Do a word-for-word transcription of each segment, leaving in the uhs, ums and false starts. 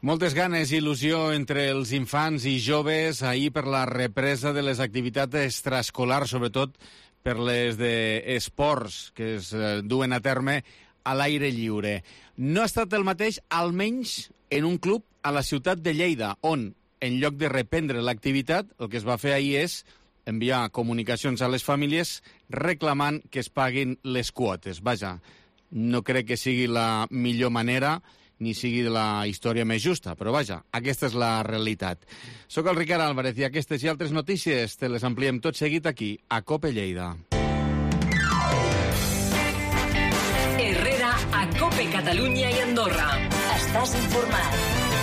Moltes ganes i il·lusió entre els infants i joves ahir per la represa de les activitats extraescolars, sobretot per les d'esports que es duen a terme a l'aire lliure. No ha estat el mateix, almenys en un club a la ciutat de Lleida, on, en lloc de reprendre l'activitat, el que es va fer ahir és enviar comunicacions a les famílies reclamant que es paguin les quotes. Vaja, no crec que sigui la millor manera ni sigui la història més justa, però vaja, aquesta és la realitat. Soc el Ricard Álvarez i aquestes i altres notícies te les ampliem tot seguit aquí, a COPE Lleida. Herrera, a COPE Catalunya i Andorra. Estàs informat.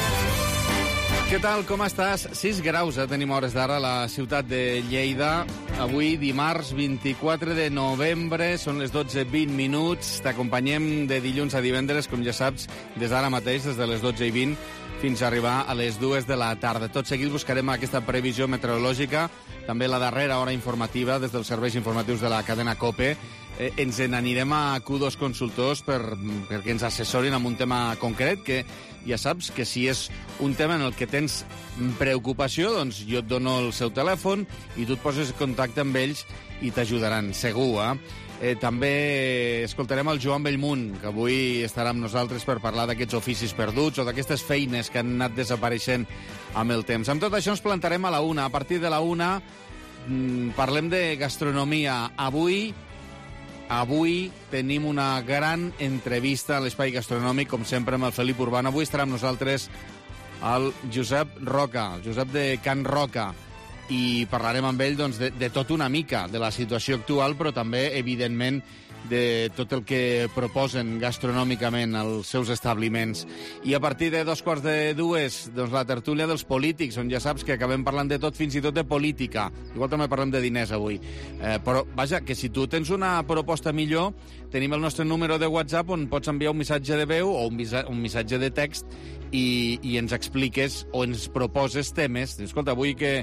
Què tal, com estàs? sis graus, eh? Tenim hores d'ara a la ciutat de Lleida. Avui, dimarts, vint-i-quatre de novembre, són les dotze vint minuts. T'acompanyem de dilluns a divendres, com ja saps, des d'ara mateix, des de les dotze i vint, fins a arribar a les dues de la tarda. Tot seguit buscarem aquesta previsió meteorològica, també la darrera hora informativa des dels serveis informatius de la cadena COPE. Eh, ens n'anirem a Q dos Consultors per, perquè ens assessorin en un tema concret, que ja saps que si és un tema en el que tens preocupació, doncs jo et dono el seu telèfon i tu et poses en contacte amb ells i t'ajudaran, segur, eh? Eh, també escoltarem el Joan Bellmunt, que avui estarà amb nosaltres per parlar d'aquests oficis perduts o d'aquestes feines que han anat desapareixent amb el temps. Amb tot això ens plantarem a la una. A partir de la una mmm, parlem de gastronomia. Avui... Avui tenim una gran entrevista a l'Espai Gastronòmic, com sempre, amb el Felip Urbano. Avui estarà amb nosaltres el Josep Roca, el Josep de Can Roca, i parlarem amb ell doncs, de, de tot una mica, de la situació actual, però també, evidentment, de tot el que proposen gastronòmicament els seus establiments. I a partir de dos quarts de dues, doncs la tertúlia dels polítics, on ja saps que acabem parlant de tot, fins i tot de política. Igual també parlem de diners avui. Eh, però, vaja, que si tu tens una proposta millor, tenim el nostre número de WhatsApp on pots enviar un missatge de veu o un, missa un missatge de text i, i ens expliques o ens proposes temes. Escolta, vull que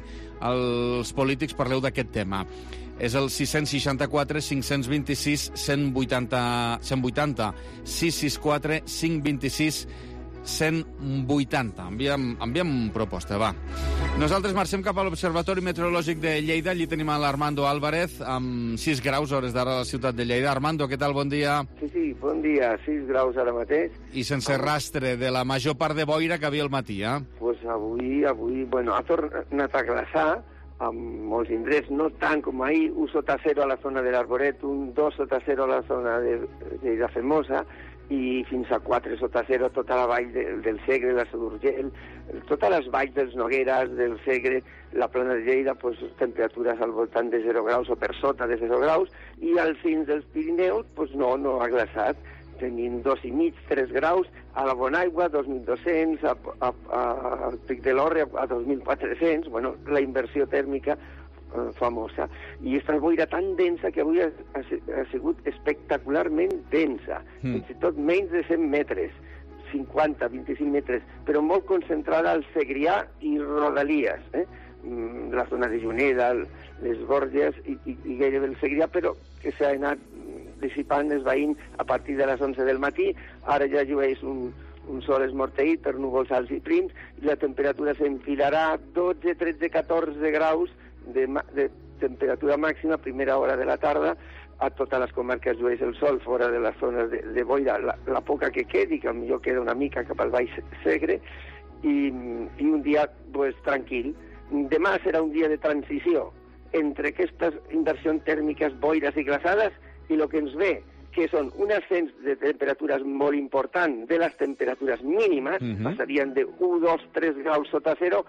els polítics parleu d'aquest tema. És el sis sis quatre, cinc dos sis, cent vuitanta, cent vuitanta, sis sis quatre, cinc dos sis, cent vuitanta. Envia'm, envia'm proposta, va. Nosaltres marxem cap a l'Observatori Meteorològic de Lleida. Allí tenim a l'Armando Álvarez, amb sis graus, hores d'ara a la ciutat de Lleida. Armando, què tal? Bon dia. Sí, sí, bon dia. sis graus ara mateix. I sense rastre de la major part de boira que havia al matí, eh? Pues avui, avui, bueno, ha tornat a glaçar, amb molts indrets, no tant com ahir, un sota zero a la zona de l'Arboretum, dos sota zero a la zona de Lleida Femosa, i fins a quatre sota zero tota la vall de, del Segre, la Seu d'Urgell, totes les valls dels Nogueres, del Segre, la plana de Lleida, pues, temperatures al voltant de zero graus o per sota de zero graus, i al fins dels Pirineus, pues, no, no ha glaçat. Tenim dos i mig, tres graus, a la Bonaigua, dos mil dos-cents, a, a, a, al Pic de l'Orre, a dos mil quatre-cents, bueno, la inversió tèrmica eh, famosa. I aquesta boira tan densa que avui ha, ha, ha sigut espectacularment densa, mm. fins i tot menys de cent metres, cinquanta, vint-i-cinc metres, però molt concentrada al Segrià i Rodalies, eh? la zona de Juneda, les Borges i, i, i gairebé el Segrià, però que s'ha anat dissipant, esvaint a partir de les onze del matí. Ara ja llueix un, un sol esmorteït per núvols alts i prims i la temperatura s'enfilarà dotze, tretze, catorze graus de, de temperatura màxima a primera hora de la tarda. A totes les comarques llueix el sol fora de les zones de, de boira, la, la poca que quedi, que potser queda una mica cap al Baix Segre, i, i un dia pues, tranquil. Demà serà un dia de transició entre aquestes inversions tèrmiques, boires i glaçades i el que ens ve, que són un ascens de temperatures molt important de les temperatures mínimes, uh-huh. passarien de un, dos, tres graus sota zero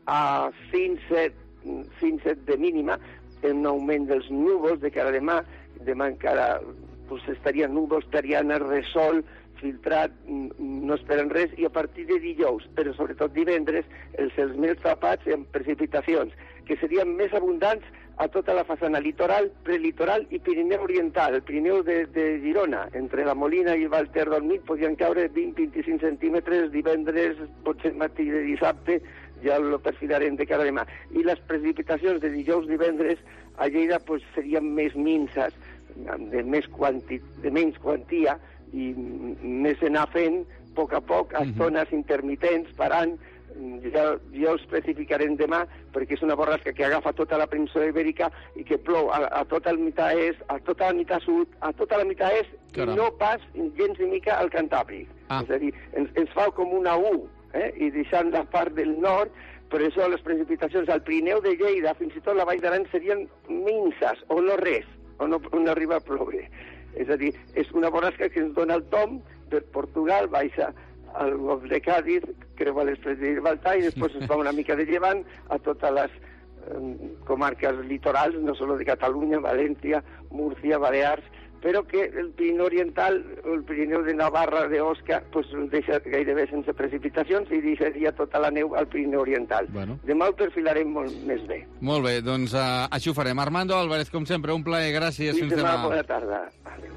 a cinc, set, cinc, set de mínima, en un augment dels núvols de cara a demà. Demà encara pues, estarien núvols, clarianes, resol, filtrat, no esperen res, i a partir de dijous, però sobretot divendres, els cels més tapats amb precipitacions, que serien més abundants a tota la façana litoral, prelitoral i Pirineu Oriental. El Pirineu de, de Girona, entre la Molina i el Valter del Mig, podien caure vint a vint-i-cinc centímetres divendres, potser matí de dissabte, ja ho perfilarem de cara a demà. I les precipitacions de dijous, divendres, a Lleida pues, serien més minces, de, més quanti, de menys quantia, i més anar fent a poc a poc, a zones uh-huh. intermitents, parant. Ja, ja ho especificarem demà, perquè és una borrasca que agafa tota la península ibèrica i que plou a, a tota la meitat est, a tota la meitat sud, a tota la meitat est, Caram. i no pas gens ni mica al Cantàbric. Ah. És a dir, ens, ens fa com una U, eh? i deixant la part del nord. Per això les precipitacions al Pirineu de Lleida, fins i tot la Vall d'Aran, serien minses, o no res, o no, no arriba a ploure. És a dir, és una borrasca que ens dona el tom per Portugal, baixa al golf de Cádiz, creua l'estret de Gibraltar i després es fa una mica de llevant a totes les eh, comarques litorals, no solo de Catalunya, València, Múrcia, Balears, però que el Pirineu Oriental, el Pirineu de Navarra, d'Osca, pues, deixa gairebé sense precipitacions i deixaria tota la neu al Pirineu Oriental. Bueno. Demà ho perfilarem molt més bé. Molt bé, doncs uh, així ho farem. Armando Álvarez, com sempre, un plaer, gràcies. Fins demà. Bona tarda. Adéu.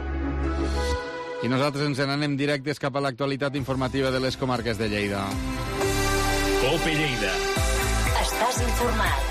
I nosaltres ens n'anem directes cap a l'actualitat informativa de les comarques de Lleida. Cope Lleida. Estàs informat.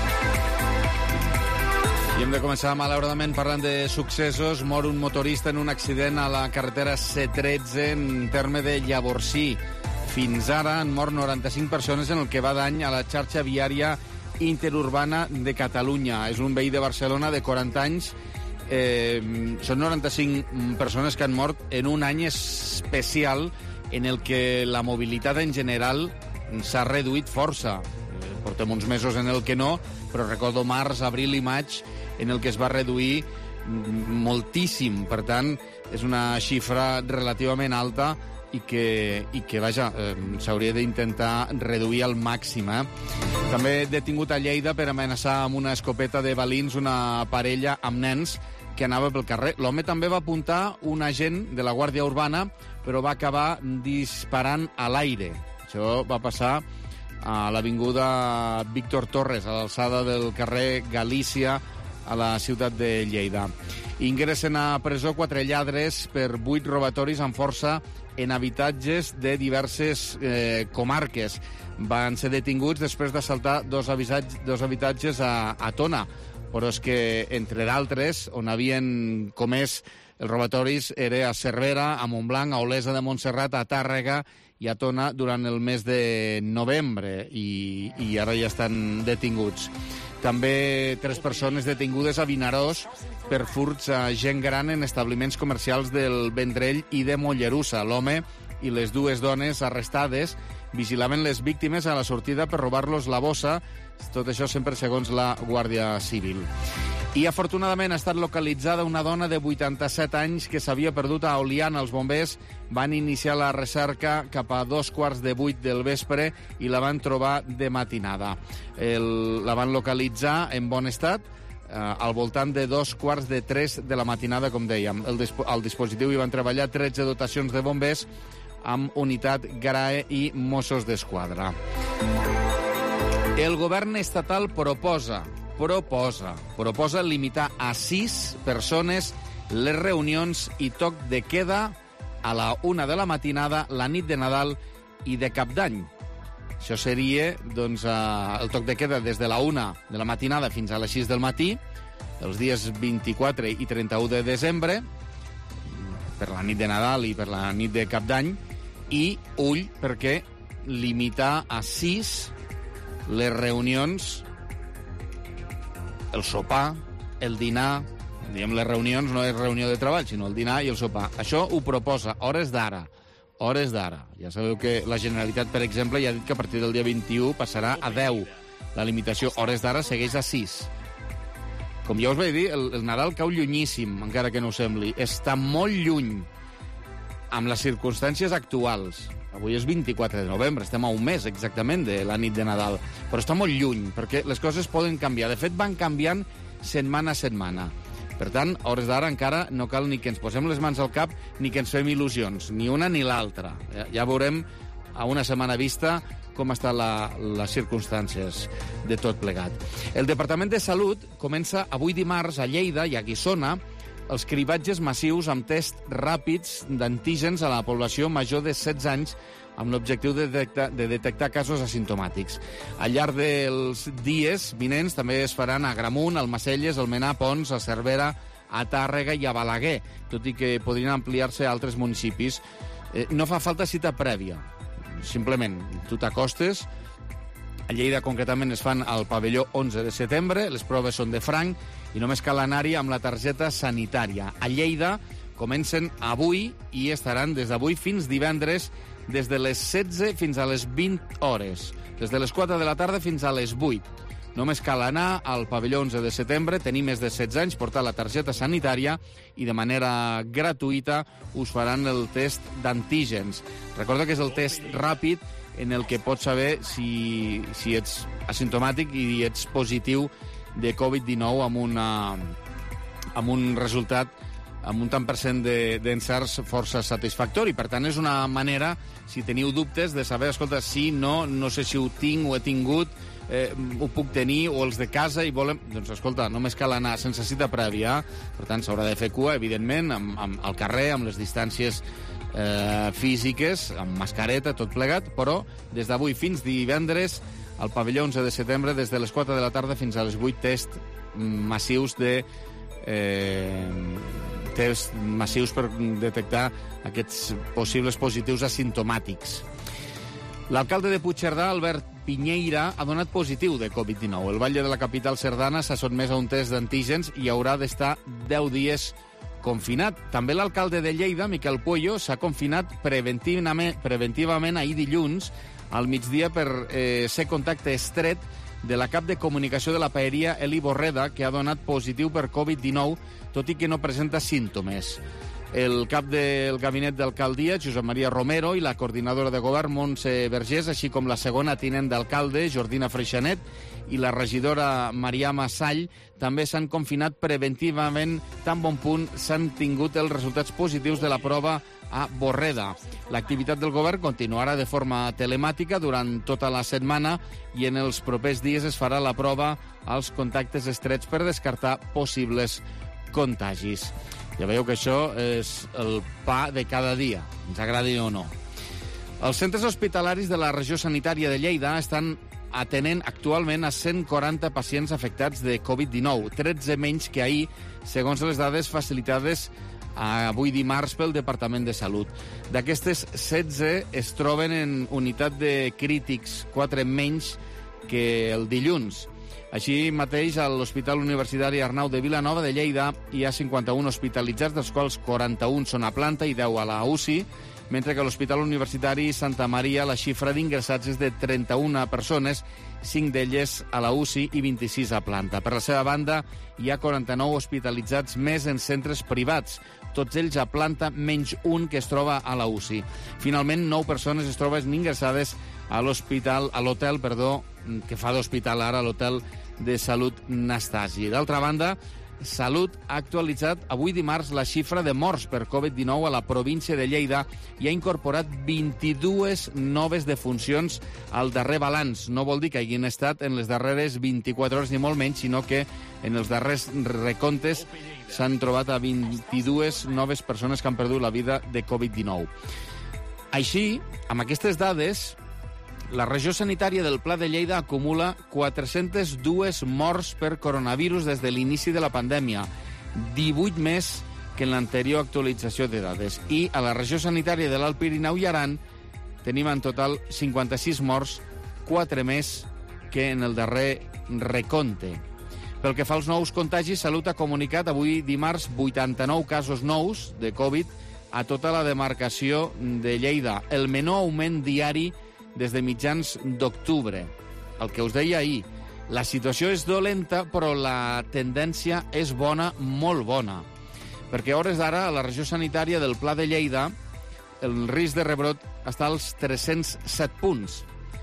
I hem de començar, malauradament, parlant de successos. Mor un motorista en un accident a la carretera C tretze en terme de Llavorsí. Fins ara han mort noranta-cinc persones en el que va d'any a la xarxa viària interurbana de Catalunya. És un veí de Barcelona de quaranta anys. Eh, són noranta-cinc persones que han mort en un any especial en el que la mobilitat en general s'ha reduït força. Eh, portem uns mesos en el que no, però recordo març, abril i maig en el que es va reduir moltíssim. Per tant, és una xifra relativament alta i que, i que vaja, eh, s'hauria d'intentar reduir al màxim. Eh? També detingut a Lleida per amenaçar amb una escopeta de balins una parella amb nens que anava pel carrer. L'home també va apuntar un agent de la Guàrdia Urbana, però va acabar disparant a l'aire. Això va passar a l'avinguda Víctor Torres, a l'alçada del carrer Galícia, a la ciutat de Lleida. Ingressen a presó quatre lladres per vuit robatoris amb força en habitatges de diverses eh, comarques. Van ser detinguts després d'assaltar dos, dos habitatges a, a Tona, però és que, entre d'altres, on havien comès els robatoris era a Cervera, a Montblanc, a Olesa de Montserrat, a Tàrrega i a Tona durant el mes de novembre, i, i ara ja estan detinguts. També tres persones detingudes a Vinaròs per furts a gent gran en establiments comercials del Vendrell i de Mollerussa. L'home i les dues dones arrestades vigilaven les víctimes a la sortida per robar-los la bossa, tot això sempre segons la Guàrdia Civil. I afortunadament ha estat localitzada una dona de vuitanta-set anys que s'havia perdut a Oliana. Els bombers van iniciar la recerca cap a dos quarts de vuit del vespre i la van trobar de matinada. El, la van localitzar en bon estat eh, al voltant de dos quarts de tres de la matinada, com dèiem. El dispo, al dispositiu hi van treballar tretze dotacions de bombers amb unitat GRAE i Mossos d'Esquadra. El govern estatal proposa proposa, proposa limitar a sis persones les reunions i toc de queda a la una de la matinada, la nit de Nadal i de Cap d'Any. Això seria, doncs, eh, el toc de queda des de la una de la matinada fins a les sis del matí, els dies vint-i-quatre i trenta-u de desembre, per la nit de Nadal i per la nit de Cap d'Any, i ull, perquè limitar a sis les reunions, el sopar, el dinar, diguem, les reunions no és reunió de treball, sinó el dinar i el sopar. Això ho proposa, hores d'ara, hores d'ara. Ja sabeu que la Generalitat, per exemple, ja ha dit que a partir del dia vint-i-u passarà a deu. La limitació hores d'ara segueix a sis. Com ja us vaig dir, el, el Nadal cau llunyíssim, encara que no ho sembli. Està molt lluny amb les circumstàncies actuals. Avui és vint-i-quatre de novembre, estem a un mes exactament de la nit de Nadal, però està molt lluny, perquè les coses poden canviar. De fet, van canviant setmana a setmana. Per tant, a hores d'ara encara no cal ni que ens posem les mans al cap ni que ens fem il·lusions, ni una ni l'altra. Ja, ja veurem a una setmana vista com estan la, les circumstàncies de tot plegat. El Departament de Salut comença avui dimarts a Lleida i a Guissona els cribatges massius amb tests ràpids d'antígens a la població major de setze anys amb l'objectiu de detectar, de detectar casos asimptomàtics. Al llarg dels dies vinents també es faran a Agramunt, Almacelles, Almenar, Pons, a Cervera, a Tàrrega i a Balaguer, tot i que podrien ampliar-se a altres municipis Eh, no fa falta cita prèvia. Simplement, tu t'acostes. A Lleida, concretament, es fan al pavelló onze de setembre, les proves són de franc i només cal anar-hi amb la targeta sanitària. A Lleida comencen avui i estaran des d'avui fins divendres, des de les setze fins a les vint hores, des de les quatre de la tarda fins a les vuit. Només cal anar al pavelló onze de setembre, tenir més de setze anys, portar la targeta sanitària i de manera gratuïta us faran el test d'antígens. Recorda que és el test ràpid en el que pots saber si, si ets asimptomàtic i ets positiu de covid dinou amb, una, amb un resultat, amb un tant per cent d'encerts força satisfactori. Per tant, és una manera, si teniu dubtes, de saber, escolta, sí, no, no sé si ho tinc o he tingut, eh, ho puc tenir, o els de casa i volem... Doncs, escolta, només cal anar sense cita prèvia. Per tant, s'haurà de fer cua, evidentment, amb, amb, al carrer, amb les distàncies eh, físiques, amb mascareta, tot plegat, però des d'avui fins divendres, al pavelló onze de setembre, des de les quatre de la tarda fins a les vuit, test massius de... Eh, tests massius per detectar aquests possibles positius asimptomàtics. L'alcalde de Puigcerdà, Albert Piñeira, ha donat positiu de covid dinou. El batlle de la capital cerdana s'ha sotmès a un test d'antígens i haurà d'estar deu dies confinat. També l'alcalde de Lleida, Miquel Puello, s'ha confinat preventivament, preventivament ahir dilluns al migdia per eh, ser contacte estret de la cap de comunicació de la paeria, Eli Borreda, que ha donat positiu per covid dinou, tot i que no presenta símptomes. El cap del gabinet d'alcaldia, Josep Maria Romero, i la coordinadora de govern, Montse Vergés, així com la segona tinent d'alcalde, Jordina Freixanet, i la regidora Mariama Sall, també s'han confinat preventivament, tan bon punt s'han tingut els resultats positius de la prova a Borreda. L'activitat del govern continuarà de forma telemàtica durant tota la setmana i en els propers dies es farà la prova als contactes estrets per descartar possibles contagis. Ja veieu que això és el pa de cada dia, ens agradi o no. Els centres hospitalaris de la regió sanitària de Lleida estan atenent actualment a cent quaranta pacients afectats de covid dinou, tretze menys que ahir, segons les dades facilitades avui dimarts pel Departament de Salut. D'aquestes, setze es troben en unitat de crítics, quatre menys que el dilluns. Així mateix, a l'Hospital Universitari Arnau de Vilanova de Lleida hi ha cinquanta-un hospitalitzats, dels quals quaranta-un són a planta i deu a la U C I, mentre que a l'Hospital Universitari Santa Maria la xifra d'ingressats és de trenta-una persones, cinc d'elles a la U C I i vint-i-sis a planta. Per la seva banda, hi ha quaranta-nou hospitalitzats més en centres privats, tots ells a planta, menys un que es troba a la U C I. Finalment, nou persones es troben ingressades a l'hospital, a l'hotel, perdó, que fa d'hospital ara, l'hotel de Salut Nastasi. D'altra banda, Salut ha actualitzat avui dimarts la xifra de morts per covid dinou a la província de Lleida i ha incorporat vint-i-dues noves defuncions al darrer balanç. No vol dir que hagin estat en les darreres vint-i-quatre hores ni molt menys, sinó que en els darrers recomptes s'han trobat a vint-i-dues noves persones que han perdut la vida de covid dinou. Així, amb aquestes dades, la regió sanitària del Pla de Lleida acumula quatre-centes dues morts per coronavirus des de l'inici de la pandèmia, divuit més que en l'anterior actualització de dades. I a la regió sanitària de l'Alt Pirineu i Aran tenim en total cinquanta-sis morts, quatre més que en el darrer recompte. Pel que fa als nous contagis, Salut ha comunicat avui dimarts vuitanta-nou casos nous de Covid a tota la demarcació de Lleida, el menor augment diari des de mitjans d'octubre. El que us deia ahir, la situació és dolenta, però la tendència és bona, molt bona. Perquè a hores d'ara, a la regió sanitària del Pla de Lleida, el risc de rebrot està als tres-cents set punts.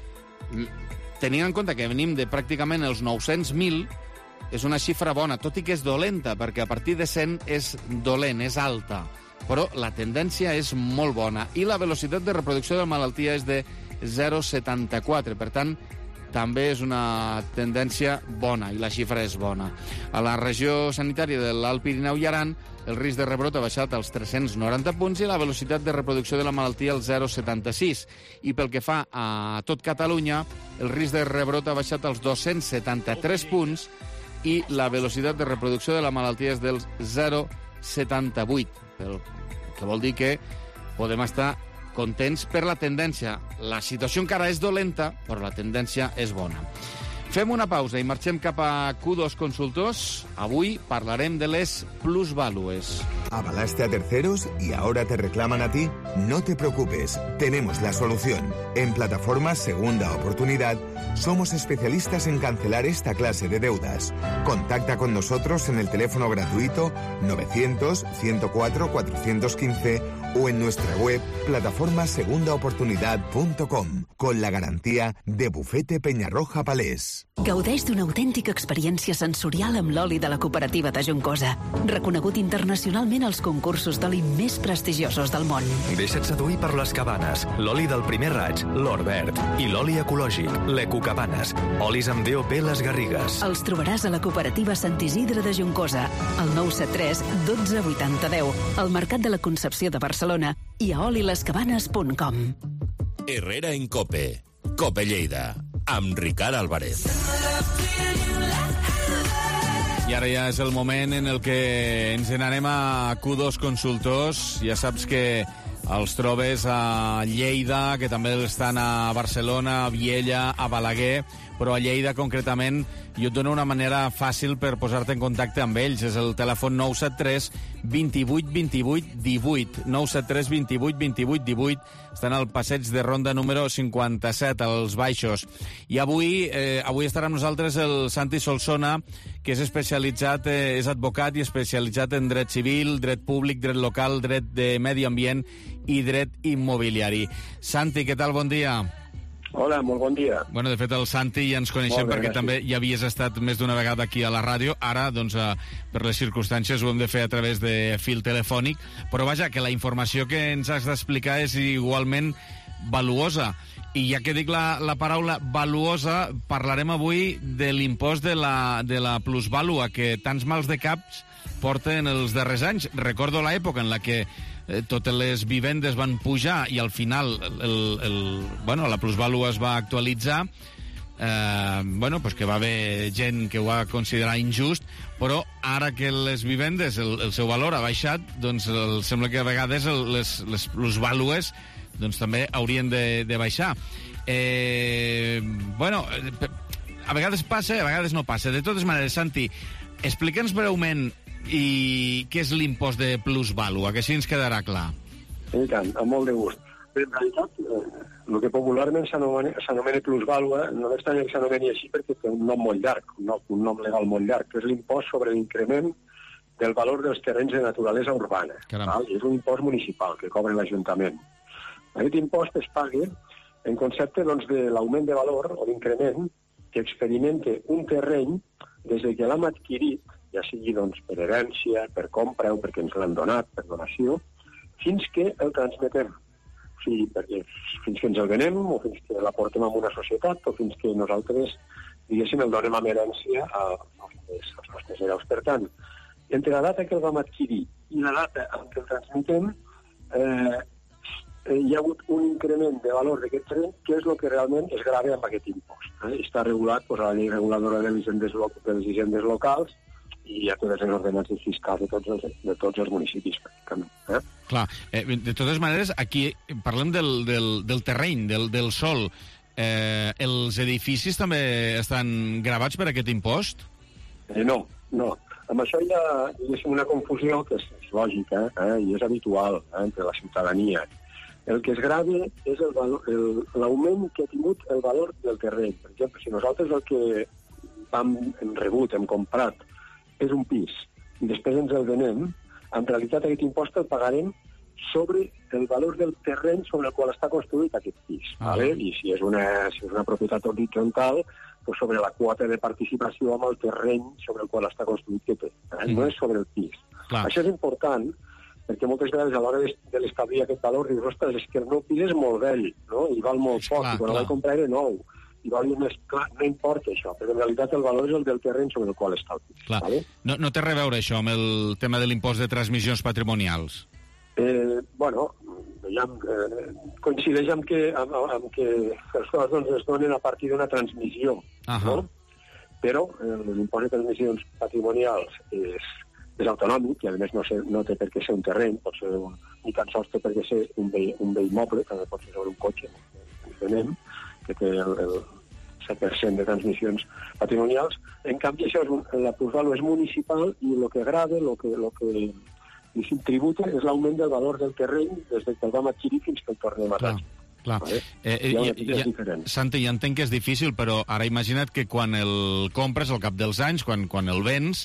Tenint en compte que venim de pràcticament els nou-cents mil, és una xifra bona, tot i que és dolenta, perquè a partir de cent és dolent, és alta. Però la tendència és molt bona. I la velocitat de reproducció de la malaltia és de zero coma setanta-quatre. Per tant, també és una tendència bona i la xifra és bona. A la regió sanitària de l'Alt Pirineu i Aran, el risc de rebrot ha baixat als tres-cents noranta punts i la velocitat de reproducció de la malaltia al zero coma setanta-sis. I pel que fa a tot Catalunya, el risc de rebrot ha baixat als dos-cents setanta-tres punts i la velocitat de reproducció de la malaltia és del zero coma setanta-vuit, que vol dir que podem estar contents per la tendència. La situació encara és dolenta, però la tendència és bona. Fem una pausa i marxem cap a Q dos Consultors. Avui parlarem de les plusvàlues. ¿Avalaste a terceros y ahora te reclaman a ti? No te preocupes, tenemos la solución. En Plataforma Segunda Oportunidad somos especialistas en cancelar esta clase de deudas. Contacta con nosotros en el teléfono gratuito novecientos, ciento cuatro, cuatrocientos quince o en nuestra web plataforma segunda oportunidad punto com con la garantía de Bufete Peñarroja Palés. Gaudeix d'una autèntica experiència sensorial amb l'oli de la cooperativa de Juncosa, reconegut internacionalment als concursos d'oli més prestigiosos del món. Deixa't seduir per les Cabanes, l'oli del primer raig, l'or verd, i l'oli ecològic, l'Ecocabanes, olis amb D O P Les Garrigues. Els trobaràs a la cooperativa Sant Isidre de Juncosa, al nou set tres dotze vuitanta deu, al Mercat de la Concepció de Barcelona i a oli les cabanes punt com. Herrera en Cope. Cope Lleida. Amb Ricard Álvarez. I ara ja és el moment en el que ens n'anem a Q dos Consultors. Ja saps que els trobes a Lleida, que també estan a Barcelona, a Viella, a Balaguer, però a Lleida concretament jo et dono una manera fàcil per posar-te en contacte amb ells. És el telèfon nou set tres vint-i-vuit vint-i-vuit divuit. nou set tres vint-i-vuit vint-i-vuit divuit. Estan al passeig de Ronda número cinquanta-set, als Baixos. I avui eh, avui estarà amb nosaltres el Santi Solsona, que és especialitzat, eh, és advocat i especialitzat en dret civil, dret públic, dret local, dret de medi ambient i dret immobiliari. Santi, què tal? Bon dia. Hola, molt bon dia. Bueno, de fet, el Santi ja ens coneixem bé, perquè gràcies. També ja havies estat més d'una vegada aquí a la ràdio. Ara, doncs, eh, per les circumstàncies ho hem de fer a través de fil telefònic. Però vaja, que la informació que ens has d'explicar és igualment valuosa. I ja que dic la, la paraula valuosa, parlarem avui de l'impost de la, de la plusvàlua, que tants mals de caps porten els darrers anys. Recordo l'època en la que eh, totes les vivendes van pujar i al final el, el, bueno, la plusvàlua es va actualitzar. Eh, bueno, pues que va haver gent que ho va considerar injust, però ara que les vivendes, el, el seu valor ha baixat, doncs el, sembla que a vegades el, les, les plusvàlues doncs també haurien de, de baixar. Eh, bueno, a vegades passa, a vegades no passa. De totes maneres, Santi, explica'ns breument i què és l'impost de plusvàlua, que així ens quedarà clar. I tant, amb molt de gust. Bé, en realitat, eh, el que popularment s'anomena plusvàlua no m'estranya que s'anomeni així perquè té un nom molt llarg, un nom, un nom legal molt llarg, que és l'impost sobre l'increment del valor dels terrenys de naturalesa urbana. Val? És un impost municipal que cobra l'Ajuntament. Aquest impost es paga en concepte doncs, de l'augment de valor o l'increment que experimenta un terreny des que l'hem adquirit, ja sigui doncs, per herència, per compra o perquè ens l'han donat, per donació, fins que el transmetem. O sigui, perquè fins que ens el venem, o fins que l'aportem a una societat, o fins que nosaltres, diguéssim, el donem amb herència als nostres, als nostres hereus. Per tant, entre la data que el vam adquirir i la data en què el transmetem, eh, hi ha hagut un increment de valor d'aquest terreny, que és el que realment es grava amb aquest impost. Eh? Està regulat pues, a la llei reguladora de les hisendes, lo de les hisendes locals, i a totes les ordenances fiscals de tots els, de tots els municipis, pràcticament. Eh? Clar, eh, de totes maneres, aquí parlem del, del, del terreny, del, del sòl. Eh, els edificis també estan gravats per aquest impost? Eh, no, no. Amb això hi ha, diguéssim, una confusió que és, és lògica eh, i és habitual eh, entre la ciutadania. El que es grava és l'augment que ha tingut el valor del terreny. Per exemple, si nosaltres el que vam, hem rebut, hem comprat, és un pis, i després ens el venem, en realitat aquest impost el pagarem sobre el valor del terreny sobre el qual està construït aquest pis. Ah. Vale? I si és, una, si és una propietat horitzontal, doncs sobre la quota de participació amb el terreny sobre el qual està construït que té. Eh? Mm. No és sobre el pis. Clar. Això és important, perquè moltes vegades a l'hora de l'establir aquest valor dius, ostres, és que el meu pis és molt vell, no? I val molt poc, clar, i quan el vaig comprar era nou. I val més, clar, no importa això, perquè en realitat el valor és el del terreny sobre el qual està el pis. Vale? No, no té res a veure això amb el tema de l'impost de transmissions patrimonials? Eh, bueno, ja, eh, coincideix amb que, amb, amb que els coses doncs, es donen a partir d'una transmissió. Uh-huh. No? Però eh, l'impost de transmissions patrimonials és, és autonòmic i a més no, sé, no té per què ser un terreny, pot ser un, ni tan sols té per què ser un bé, un bé immoble, també pot ser sobre un cotxe, entenem, que té el, el set per cent de transmissions patrimonials. En canvi, això és un, la plusvàlua és municipal i el que agrada, el que, lo que diguéssim, tributa és l'augment del valor del terreny des que el vam adquirir fins que el tornem a raig. Clar. Vale? Eh, eh, ja, ja, Santi, ja entenc que és difícil, però ara imagina't que quan el compres, al cap dels anys, quan, quan el vens,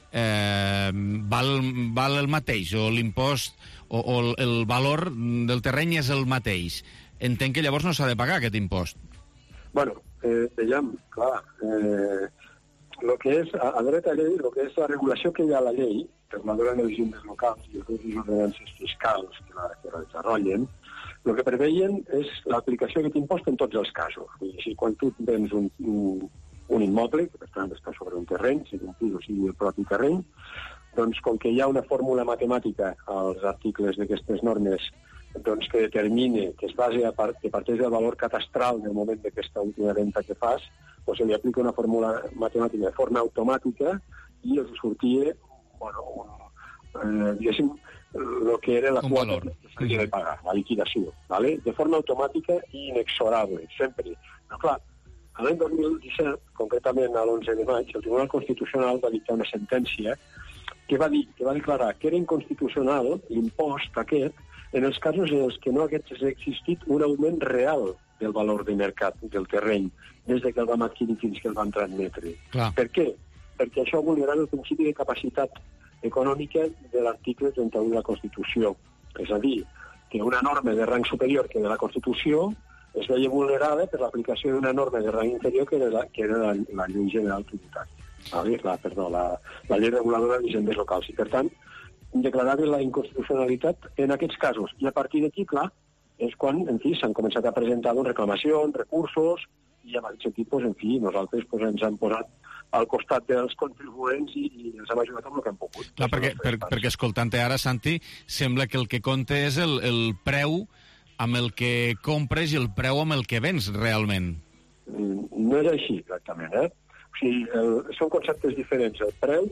eh, val, val el mateix, o l'impost, o, o el valor del terreny és el mateix. Entenc que llavors no s'ha de pagar aquest impost. Bueno, eh, veiem, clar, eh, el que és, a, a dreta llei, el que és la regulació que hi ha a la llei, per la de les juntes locals i les ordenances fiscals que la, que la desenvolupen, el que preveien és l'aplicació d'aquest impost en tots els casos. Vull dir, si quan tu vens un, un, un immoble, que per tant està sobre un terreny, sigui un pis o sigui el propi terreny, doncs com que hi ha una fórmula matemàtica als articles d'aquestes normes doncs, que determine, que es base a part, que parteix del valor catastral del moment d'aquesta última venda que fas, doncs se li aplica una fórmula matemàtica de forma automàtica i els sortia, bueno, un, eh, diguéssim, el que era la un quota valor que s'havia de pagar, la liquidació, ¿vale? De forma automàtica i inexorable, sempre. Però clar, l'any dos mil disset, concretament a l'onze de maig, el Tribunal Constitucional va dictar una sentència que va dir, que va declarar que era inconstitucional l'impost aquest en els casos en els que no hagués existit un augment real del valor de mercat del terreny des de que el vam adquirir fins que el vam transmetre. Clar. Per què? Perquè això vulnerava el principi de capacitat econòmica de l'article trenta-u de la Constitució. És a dir, que una norma de rang superior que de la Constitució es veia vulnerada per l'aplicació d'una norma de rang inferior que era la, que era la, la llei general tributària. Vale? La, perdó, la, la llei reguladora de hisendes locals. I, per tant, declarava la inconstitucionalitat en aquests casos. I a partir d'aquí, clar, és quan, en fi, s'han començat a presentar doncs, reclamacions, recursos, i en aquest sentit, doncs, en fi, nosaltres doncs, ens hem posat al costat dels contribuents i, i ens hem ajudat amb el que hem pogut. Clar, perquè, per, perquè escoltant-te ara, Santi, sembla que el que compta és el, el preu amb el que compres i el preu amb el que vens, realment. No és així, exactament, eh? O sigui, el, són conceptes diferents. El preu,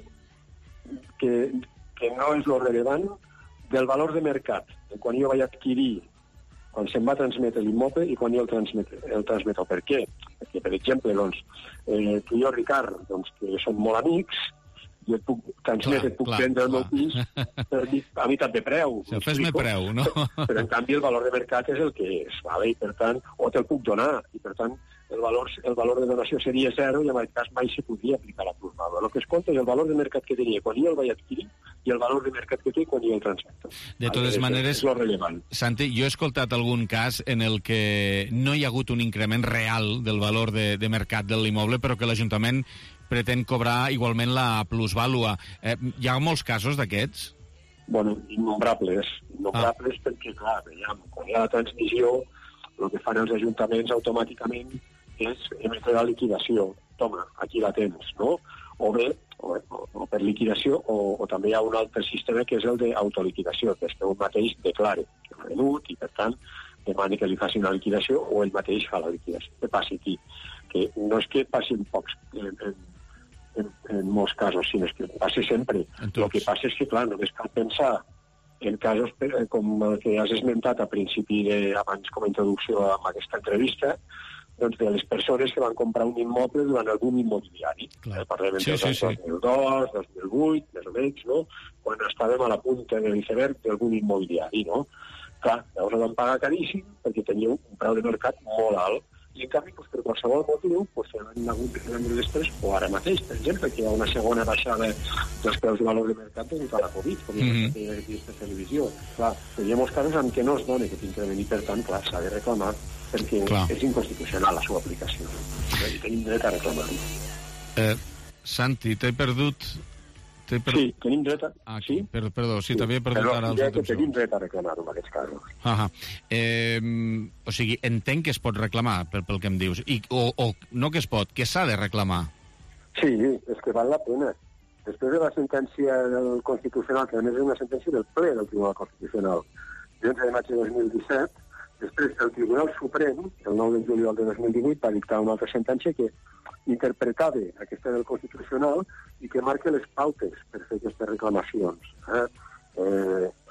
que, que no és lo rellevant, del valor de mercat, de quan jo vaig adquirir, quan se'm va transmetre l'immoble i quan jo el transmeto. El transmeto. Per què? Perquè, per exemple, doncs, eh, tu i jo, Ricard, doncs, que som molt amics, i et puc transmetre, et puc clar, vendre el meu pis per a meitat de preu. Si el fes-me preu, no? Però, en canvi, el valor de mercat és el que és, vale? I, per tant, o te'l puc donar, i, per tant, el valor, el valor de donació seria zero i, en aquest cas, mai se podria aplicar la plusvàlua. El que es compta és el valor de mercat que tenia quan jo el vaig adquirir i el valor de mercat que té quan jo el transmeto. De totes vale? maneres, és lo rellevant. Santi, jo he escoltat algun cas en el que no hi ha hagut un increment real del valor de, de mercat de l'immoble, però que l'Ajuntament pretén cobrar igualment la plusvàlua. Eh, hi ha molts casos d'aquests? Bueno, innombrables. Innombrables ah. perquè, clar, veiem, quan hi ha la transmissió, el que fan els ajuntaments automàticament és emetre la liquidació. Toma, aquí la tens, no? O bé, o, o, o per liquidació, o, o també hi ha un altre sistema que és el d'autoliquidació, que és que un mateix declare que ha venut i, per tant, demani que li faci una liquidació o ell mateix fa la liquidació. Què passi aquí? Que no és que passin pocs en, en, en, en molts casos, sinó que passi sempre. El que passa és que, clar, només cal pensar en casos com el que has esmentat a principi de, abans com a introducció a aquesta entrevista, doncs de les persones que van comprar un immoble durant algun immobiliari. Eh, parlem entre sí, sí, sí. dos mil dos, dos mil vuit, més o menys, no? Quan estàvem a la punta de l'iceberg d'algun immobiliari, no? Clar, llavors el van pagar caríssim perquè tenia un preu de mercat molt alt. I, en canvi, doncs, per qualsevol motiu, doncs, han hagut de vendre després, o ara mateix, per exemple, que hi ha una segona baixada dels preus de valor de mercat degut a la Covid, com mm -hmm. aquesta televisió. Clar, hi ha molts casos en què no es dona aquest increment i, per tant, clar, s'ha de reclamar perquè clar. És inconstitucional la seva aplicació. I tenim dret a reclamar-ho. Eh, Santi, t'he perdut... perdut... Sí, tenim dret a... Ah, sí? Per, perdó, sí, sí. t'havia perdut però, ara els últims que tenim dret a reclamar-ho en aquests casos. Ah eh, o sigui, entenc que es pot reclamar, pel, pel que em dius. I, o, o no que es pot, que s'ha de reclamar. Sí, és que val la pena. Després de la sentència del Constitucional, que a més és una sentència del ple del Tribunal Constitucional, l'onze de maig de dos mil disset, després, el Tribunal Suprem, el nou de juliol de dos mil divuit, va dictar una altra sentència que interpretava aquesta del Constitucional i que marca les pautes per fer aquestes reclamacions. Eh? Eh,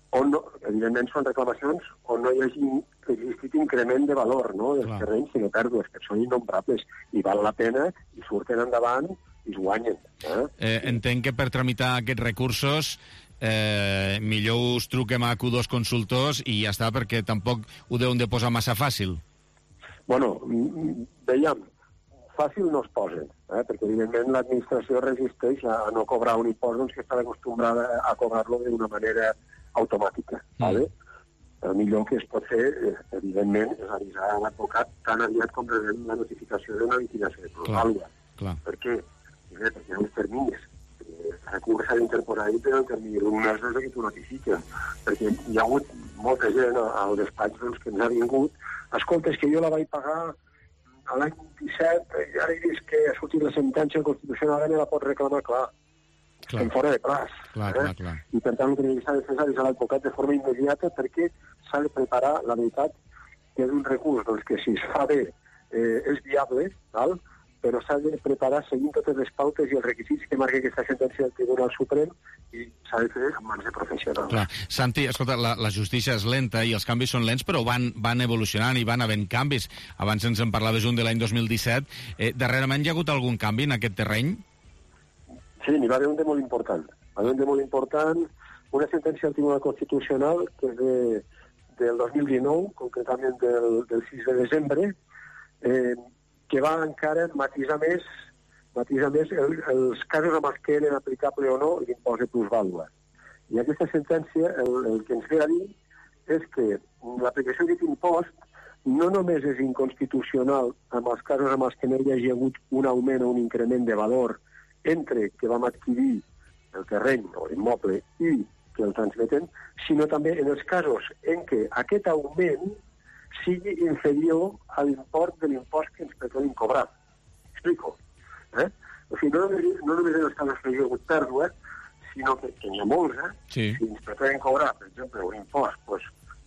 on, no, evidentment, són reclamacions on no hi hagi existit increment de valor, no?, dels Clar. terrenys, sinó pèrdues, que són innombrables, i val la pena, i surten endavant, i es guanyen. Eh? Eh, entenc que per tramitar aquests recursos eh, millor us truquem a Q dos Consultors i ja està, perquè tampoc ho deuen de posar massa fàcil. Bueno, veiem, fàcil no es posen, eh? perquè evidentment l'administració resisteix a no cobrar un impost doncs, que està acostumbrada a cobrar-lo d'una manera automàtica. Mm. Vale? El millor que es pot fer, evidentment, és avisar a l'advocat tan aviat com rebem la notificació d'una liquidació de plusvàlua. Per què? Bé, perquè hi ha uns terminis. El recurs s'ha d'interposar per el termini d'un mes des que t'ho notifiquen. Perquè hi ha hagut molta gent al despatx doncs, que ens ha vingut. Escolta, és que jo la vaig pagar a l'any disset i ara he vist que ha sortit la sentència constitucional, ara me la pot reclamar, clar. Clar. En fora de plaç. Clar, eh? clar, clar. I per tant el que s'ha de fer és avisar l'advocat de forma immediata perquè s'ha de preparar, la veritat, que és un recurs doncs, que si es fa bé eh, és viable, val? Però s'ha de preparar seguint totes les pautes i els requisits que marca aquesta sentència del Tribunal Suprem i s'ha de fer amb mans de professionals. Clar. Santi, escolta, la, la justícia és lenta i els canvis són lents, però van, van evolucionant i van havent canvis. Abans ens en parlaves un de l'any dos mil disset. Eh, darrerament hi ha hagut algun canvi en aquest terreny? Sí, n'hi va haver un de molt important. Va haver un de molt important, una sentència del Tribunal Constitucional que és de, del dos mil dinou, concretament del, del sis de desembre, eh, que va encara matisar més, matisar més el, els casos amb els que eren aplicable o no l'impost de plusvàlua. I aquesta sentència el, el que ens ve a dir és que l'aplicació d'aquest impost no només és inconstitucional amb els casos amb els que no hi hagi hagut un augment o un increment de valor entre que vam adquirir el terreny o l'immoble i que el transmeten, sinó també en els casos en què aquest augment sigui inferior a l'import de l'impost que ens pretenen cobrar. Explico. Eh? O sigui, no només, no només en els casos que hi ha hagut pèrdua, sinó que, que n'hi ha molts, eh? Sí. Si ens pretenen cobrar, per exemple, un impost pues,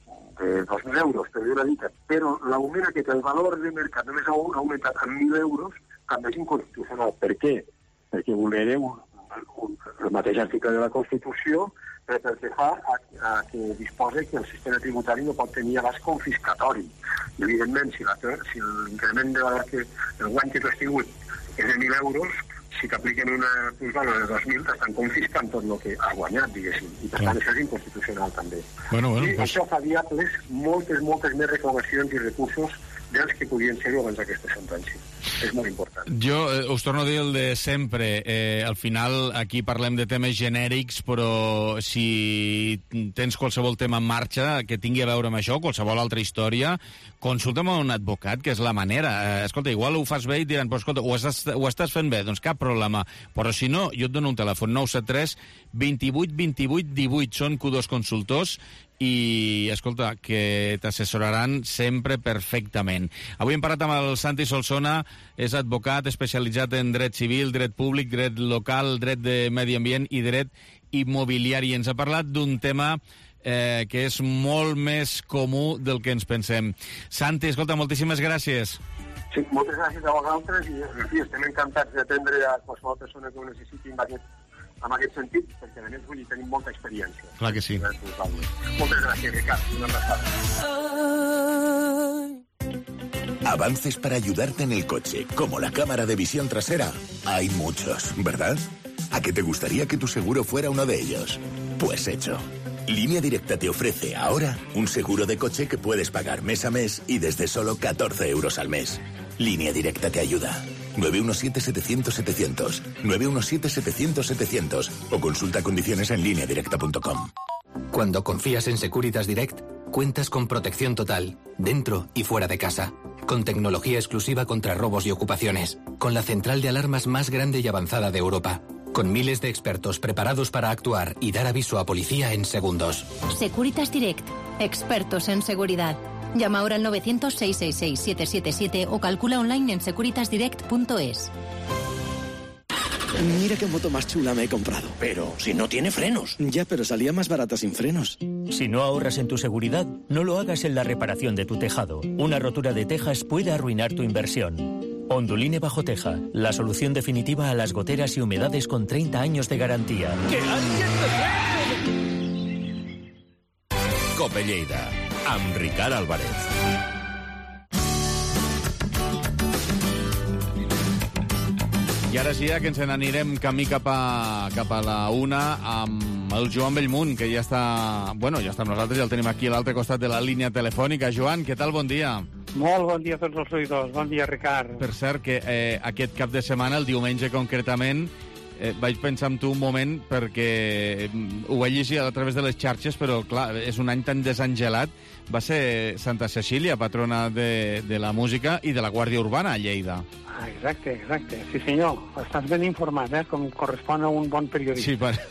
de dos mil euros, per dir una dita, però l'augment aquest, el valor de mercat només ha augmentat en mil euros, també és inconstitucional. Per què? Perquè vulnera un, un, el mateix article de la Constitució pel que fa a, a que disposa que el sistema tributari no pot tenir abast confiscatori. I, evidentment, si, la, si l'increment de valor que el guany que tu has tingut és de mil euros, si t'apliquen una plusvàlua de dos mil, t'estan confiscant tot el que has guanyat, diguéssim. I, per tant, això és inconstitucional, també. Bueno, bueno, I pues... això fa viables moltes, moltes més reclamacions i recursos dels que podien ser-ho abans d'aquesta sentència. És molt important. Jo eh, us torno a dir el de sempre. Eh, al final, aquí parlem de temes genèrics, però si tens qualsevol tema en marxa que tingui a veure amb això, qualsevol altra història, consulta'm a un advocat, que és la manera. Eh, escolta, igual ho fas bé i diran, però escolta, ho estàs, ho estàs fent bé, doncs cap problema. Però si no, jo et dono un telèfon, nou set tres vint vuit vint vuit divuit, són Q dos Consultors, i, escolta, que t'assessoraran sempre perfectament. Avui hem parlat amb el Santi Solsona, és advocat especialitzat en dret civil, dret públic, dret local, dret de medi ambient i dret immobiliari. Ens ha parlat d'un tema eh, que és molt més comú del que ens pensem. Santi, escolta, moltíssimes gràcies. Sí, moltes gràcies a vosaltres i, en fi, estem encantats d'atendre a qualsevol persona que ho necessiti en aquest en aquest sentit, perquè a més vull dir, tenim molta experiència. Clar que sí. Moltes gràcies, Ricard. Una abraçada. Avances para ayudarte en el coche, como la cámara de visión trasera. Hay muchos, ¿verdad? ¿A qué te gustaría que tu seguro fuera uno de ellos? Pues hecho. Línea Directa te ofrece ahora un seguro de coche que puedes pagar mes a mes y desde solo catorce euros al mes. Línea Directa te ayuda. nueve uno siete setecientos setecientos, nueve uno siete setecientos setecientos o consulta condiciones en línea directa punto com. Cuando confías en Securitas Direct, cuentas con protección total, dentro y fuera de casa, con tecnología exclusiva contra robos y ocupaciones, con la central de alarmas más grande y avanzada de Europa, con miles de expertos preparados para actuar y dar aviso a policía en segundos. Securitas Direct, expertos en seguridad. Llama ahora al novecientos, seiscientos sesenta y seis, setecientos setenta y siete o calcula online en securitas direct punto es. Mira qué moto más chula me he comprado. Pero si no tiene frenos. Ya, pero salía más barata sin frenos. Si no ahorras en tu seguridad, no lo hagas en la reparación de tu tejado. Una rotura de tejas puede arruinar tu inversión. Onduline Bajo Teja, la solución definitiva a las goteras y humedades con treinta años de garantía. ¡Que alguien me frene! COPE Lleida, amb Ricard Álvarez. I ara sí, que ens n'anirem camí cap a, cap a la una amb el Joan Bellmunt, que ja està, bueno, ja està amb nosaltres, ja el tenim aquí a l'altre costat de la línia telefònica. Joan, què tal? Bon dia. Molt bon dia a tots els oïdors. Bon dia, Ricard. Per cert, que eh, aquest cap de setmana, el diumenge concretament, eh, vaig pensar en tu un moment perquè ho vaig llegir a través de les xarxes, però, clar, és un any tan desangelat. Va ser Santa Cecília, patrona de, de la música i de la Guàrdia Urbana a Lleida. Ah, exacte, exacte. Sí, senyor. Estàs ben informat, eh? Com correspon a un bon periodista. Sí, per...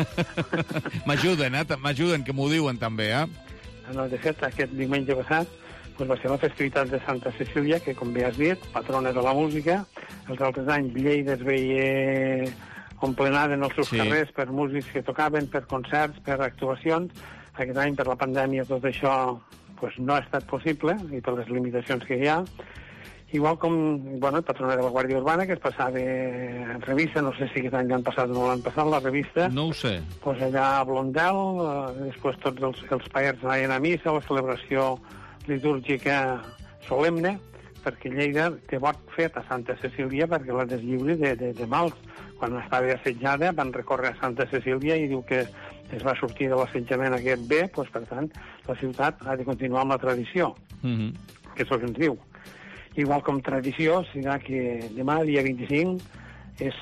m'ajuden, eh? M'ajuden, que m'ho diuen també, eh? No, de fet, aquest diumenge passat pues, va ser la festivitat de Santa Cecília, que, com bé has dit, patrona de la música. Els altres anys Lleida es veia emplenada en els seus sí. carrers per músics que tocaven, per concerts, per actuacions. Aquest any, per la pandèmia, tot això pues, no ha estat possible, i per les limitacions que hi ha. Igual com, bueno, el patrona de la Guàrdia Urbana, que es passava en revista, no sé si aquest any l'han passat o no l'han passat, la revista. No ho sé. Pues allà a Blondel, eh, després tots els, els paers anaven a missa, la celebració litúrgica solemne, perquè Lleida té vot fet a Santa Cecília perquè la deslliuri de, de, de mals. Quan estava assetjada van recórrer a Santa Cecília i diu que es va sortir de l'assetjament aquest bé, pues, per tant, la ciutat ha de continuar amb la tradició, mm-hmm. que és el que ens diu. Igual com tradició, serà que demà, dia vint-i-cinc, és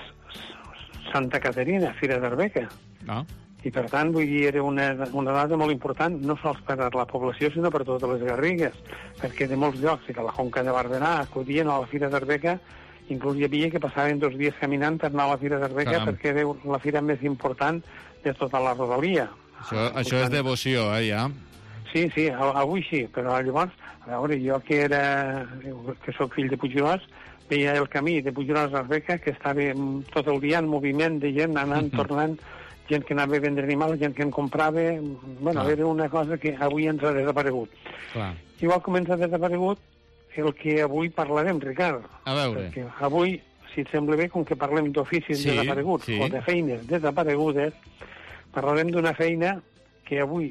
Santa Caterina, Fira d'Arbeca. Ah. I, per tant, vull dir, era una, una data molt important, no sols per a la població, sinó per a totes les Garrigues, perquè de molts llocs, i que la Conca de Barberà acudien a la Fira d'Arbeca, inclús hi havia que passaven dos dies caminant per anar a la Fira d'Arbeca, Caram. perquè era la fira més important de tota la rodalia. Això, això és devoció, eh, ja? Sí, sí, avui sí, però llavors, a veure, jo que era, que sóc fill de Puiggròs, veia el camí de Puiggròs a Arbeca, que estava tot el dia en moviment de gent, anant, tornant, gent que anava a vendre animals, gent que en comprava, bueno, Clar. era una cosa que avui ens ha desaparegut. Clar. Igual com ens ha desaparegut el que avui parlarem, Ricard. A veure. Perquè avui, si et sembla bé, com que parlem d'oficis sí, desapareguts, sí. o de feines desaparegudes, parlarem d'una feina que avui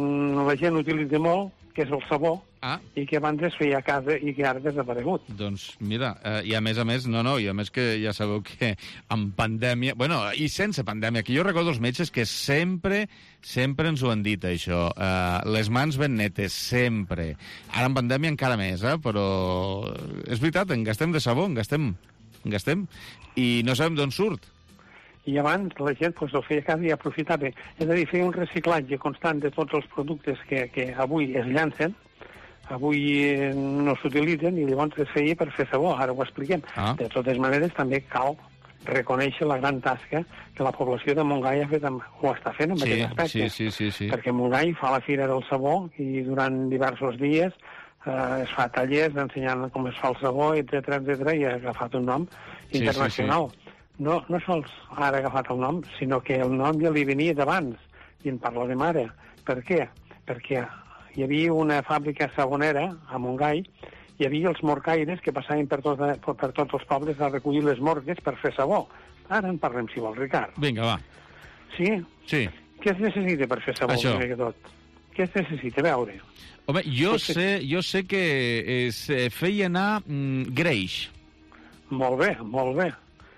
la gent utilitza molt, que és el sabó, ah. i que abans es feia a casa i que ara ha desaparegut. Doncs mira, eh, i a més a més, no, no, i a més que ja sabeu que amb pandèmia, bueno, i sense pandèmia, que jo recordo els metges que sempre, sempre ens ho han dit, això, eh, les mans ben netes, sempre. Ara amb pandèmia encara més, eh, però és veritat, en gastem de sabó, en gastem, en gastem, i no sabem d'on surt. I abans la gent pues, el feia a casa i aprofitava. És a dir, feia un reciclatge constant de tots els productes que, que avui es llancen, avui eh, no s'utilitzen, i llavors es feia per fer sabó, ara ho expliquem. Ah. De totes maneres, també cal reconèixer la gran tasca que la població de Montgai ha fet amb, ho està fent amb sí, aquest aspecte. Sí, sí, sí, sí. Perquè Montgai fa la Fira del Sabó i durant diversos dies eh, es fa tallers ensenyant com es fa el sabó, etcètera, etcètera, i ha agafat un nom sí, internacional. Sí, sí. No, no sols ara ha agafat el nom, sinó que el nom ja li venia d'abans, i en parlarem ara. Per què? Perquè hi havia una fàbrica sabonera a Montgai, hi havia els morcaires que passaven per, tot, per tots els pobles a recollir les morgues per fer sabó. Ara en parlem, si vol, Ricard. Vinga, va. Sí? Sí. Què es necessita per fer sabó, Això. primer que tot? Què es necessita? A veure. Home, jo sé, jo sé que es feia anar mm, greix. Molt bé, molt bé.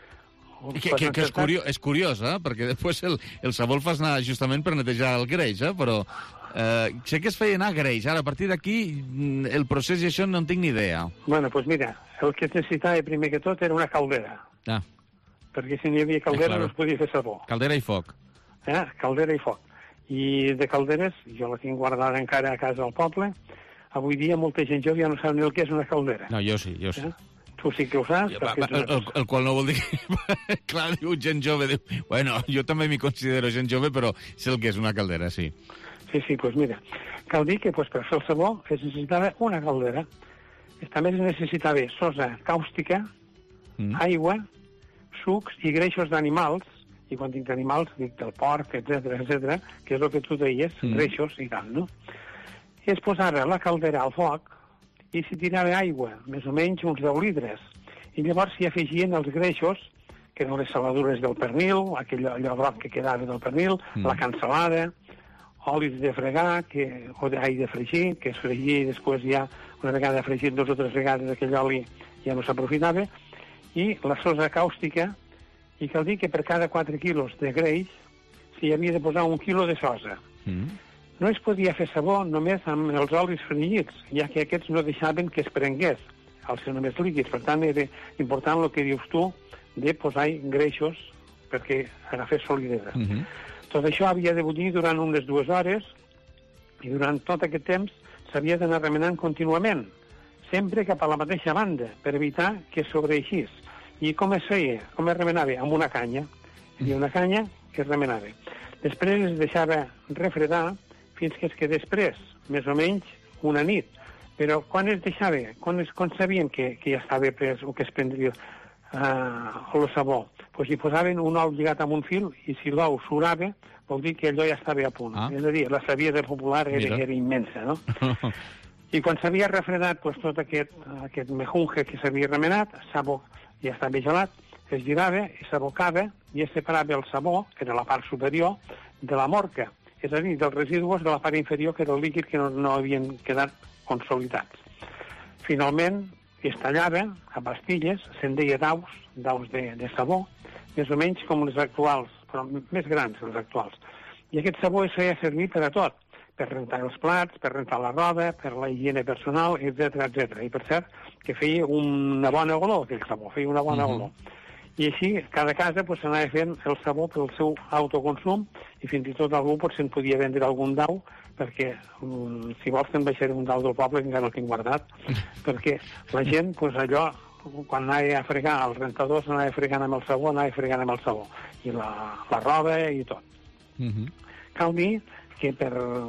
Que, que, que és, curiós, és curiós, eh? Perquè després el, el sabó el fas anar justament per netejar el greix, eh? Però eh, sé que es feia anar greix. Ara, a partir d'aquí, el procés i això no en tinc ni idea. Bueno, doncs pues mira, el que es necessitava primer que tot era una caldera. Ah. Perquè si no hi havia caldera eh, claro. no es podia fer sabó. Caldera i foc. Eh? Caldera i foc. I de calderes, jo la tinc guardada encara a casa al poble, avui dia molta gent jove ja no sap ni el que és una caldera. No, jo sí, jo sí. Eh? Tu sí que ho saps. Va, va, el, el, el qual no vol dir que... Clar, diu gent jove, diu... Bueno, jo també m'hi considero gent jove, però sé el que és una caldera, sí. Sí, sí, doncs pues mira, cal dir que pues, per fer el sabó es necessitava una caldera. També es necessitava sosa càustica, mm. aigua, sucs i greixos d'animals, i quan dic d'animals dic del porc, etcètera, etcètera, que és el que tu deies, mm. greixos i tal, no? I es posava la caldera al foc, i s'hi tirava aigua, més o menys uns deu litres. I llavors s'hi afegien els greixos, que eren les saladures del pernil, aquell allò groc que quedava del pernil, mm. la cansalada, olis de fregar, que, o de, ai, de fregir, que es fregia i després ja, una vegada fregit dues o tres vegades aquell oli ja no s'aprofitava, i la sosa càustica, i cal dir que per cada quatre quilos de greix s'hi havia de posar un quilo de sosa. Mm. No es podia fer sabó només amb els olis fregits, ja que aquests no deixaven que es prengués, al ser només líquids. Per tant, era important el que dius tu de posar greixos perquè agafés solidesa. Mm-hmm. Tot això havia de bullir durant unes dues hores i durant tot aquest temps s'havia d'anar remenant contínuament, sempre cap a la mateixa banda, per evitar que sobreeixís. I com es feia? Com es remenava? Amb una canya. Hi havia una canya que es remenava. Després es deixava refredar fins que es quedés després, més o menys una nit. Però quan es deixava, quan, es, quan sabien que, que ja estava pres o que es prendria uh, el sabó, pues hi posaven un ou lligat amb un fil i si l'ou surava vol dir que allò ja estava a punt. Ah. És a dir, la saviesa popular era, era immensa, no? I quan s'havia refredat pues, tot aquest, aquest mejunge que s'havia remenat, sabó ja estava gelat, es girava i s'abocava i es separava el sabó, que era la part superior, de la morca, és a dir, dels residus de la part inferior, que era el líquid que no, no havien quedat consolidats. Finalment, es tallava a pastilles, se'n deia daus, daus de, de sabó, més o menys com les actuals, però més grans que les actuals. I aquest sabó es feia servir per a tot, per rentar els plats, per rentar la roba, per la higiene personal, etcètera, etcètera. I per cert, que feia una bona olor, aquell sabó, feia una bona olor. Uh-huh. I així, cada casa pues, s'anava fent el sabó pel seu autoconsum i fins i tot algú pues, se'n podia vendre algun dau perquè, um, si vols, te'n baixaré un dau del poble que encara no tinc guardat, perquè la gent, pues, allò, quan anava a fregar els rentadors, anava fregant amb el sabó, anava fregant amb el sabó, i la, la roba i tot. Uh-huh. Cal dir que per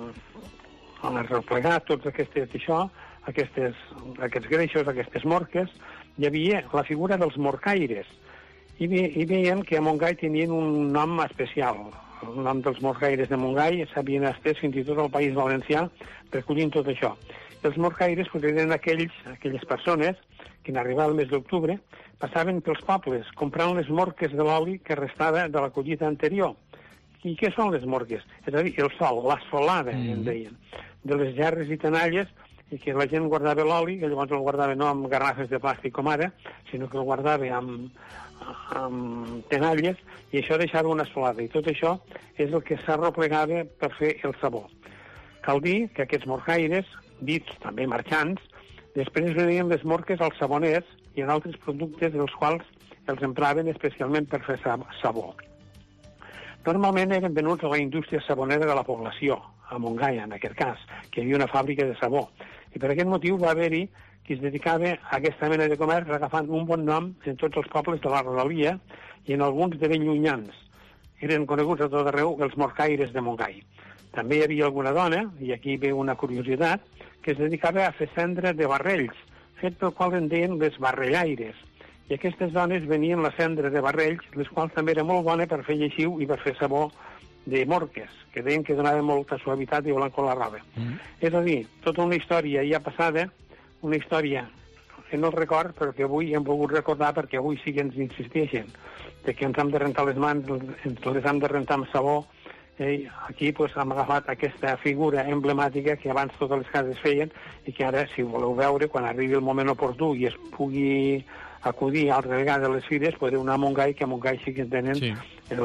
replegar tots aquestes, això, aquestes, aquests greixos, aquestes morques, hi havia la figura dels morcaires, i, ve, i veien que a Montgai tenien un nom especial. El nom dels morcaires de Montgai s'havien estès fins i tot al País Valencià recollint tot això. I els morcaires pues, eren aquells, aquelles persones que en arribar al mes d'octubre passaven pels pobles comprant les morques de l'oli que restava de la collita anterior. I què són les morques? És a dir, el sol, l'assolada, mm. en deien, de les gerres i tenalles, i que la gent guardava l'oli, que llavors el guardava no amb garrafes de plàstic com ara, sinó que el guardava amb, amb tenalles, i això deixava una assolada. I tot això és el que s'arroplegava per fer el sabó. Cal dir que aquests morcaires, dits també marxants, després venien les morques als saboners i en altres productes dels quals els empraven especialment per fer sabó. Normalment eren venuts a la indústria sabonera de la població, a Montgai, en aquest cas, que hi havia una fàbrica de sabó. I per aquest motiu va haver-hi qui es dedicava a aquesta mena de comerç agafant un bon nom en tots els pobles de la rodalia i en alguns de ben llunyans. Eren coneguts a tot arreu els morcaires de Montgai. També hi havia alguna dona, i aquí ve una curiositat, que es dedicava a fer cendra de barrells, fet pel qual en deien les barrellaires. I aquestes dones venien la cendra de barrells, les quals també era molt bona per fer lleixiu i per fer sabó de morques, que deien que donava molta suavitat i blancor a la roba. Mm. És a dir, tota una història ja passada, una història que no el record, però que avui hem volgut recordar perquè avui sí que ens insisteixen, de que ens hem de rentar les mans, ens les hem de rentar amb sabó. Eh, aquí pues, hem agafat aquesta figura emblemàtica que abans totes les cases feien i que ara, si voleu veure, quan arribi el moment oportú i es pugui acudir altra vegada a les fires, podeu anar a Montgai, que a Montgai sí que tenen sí.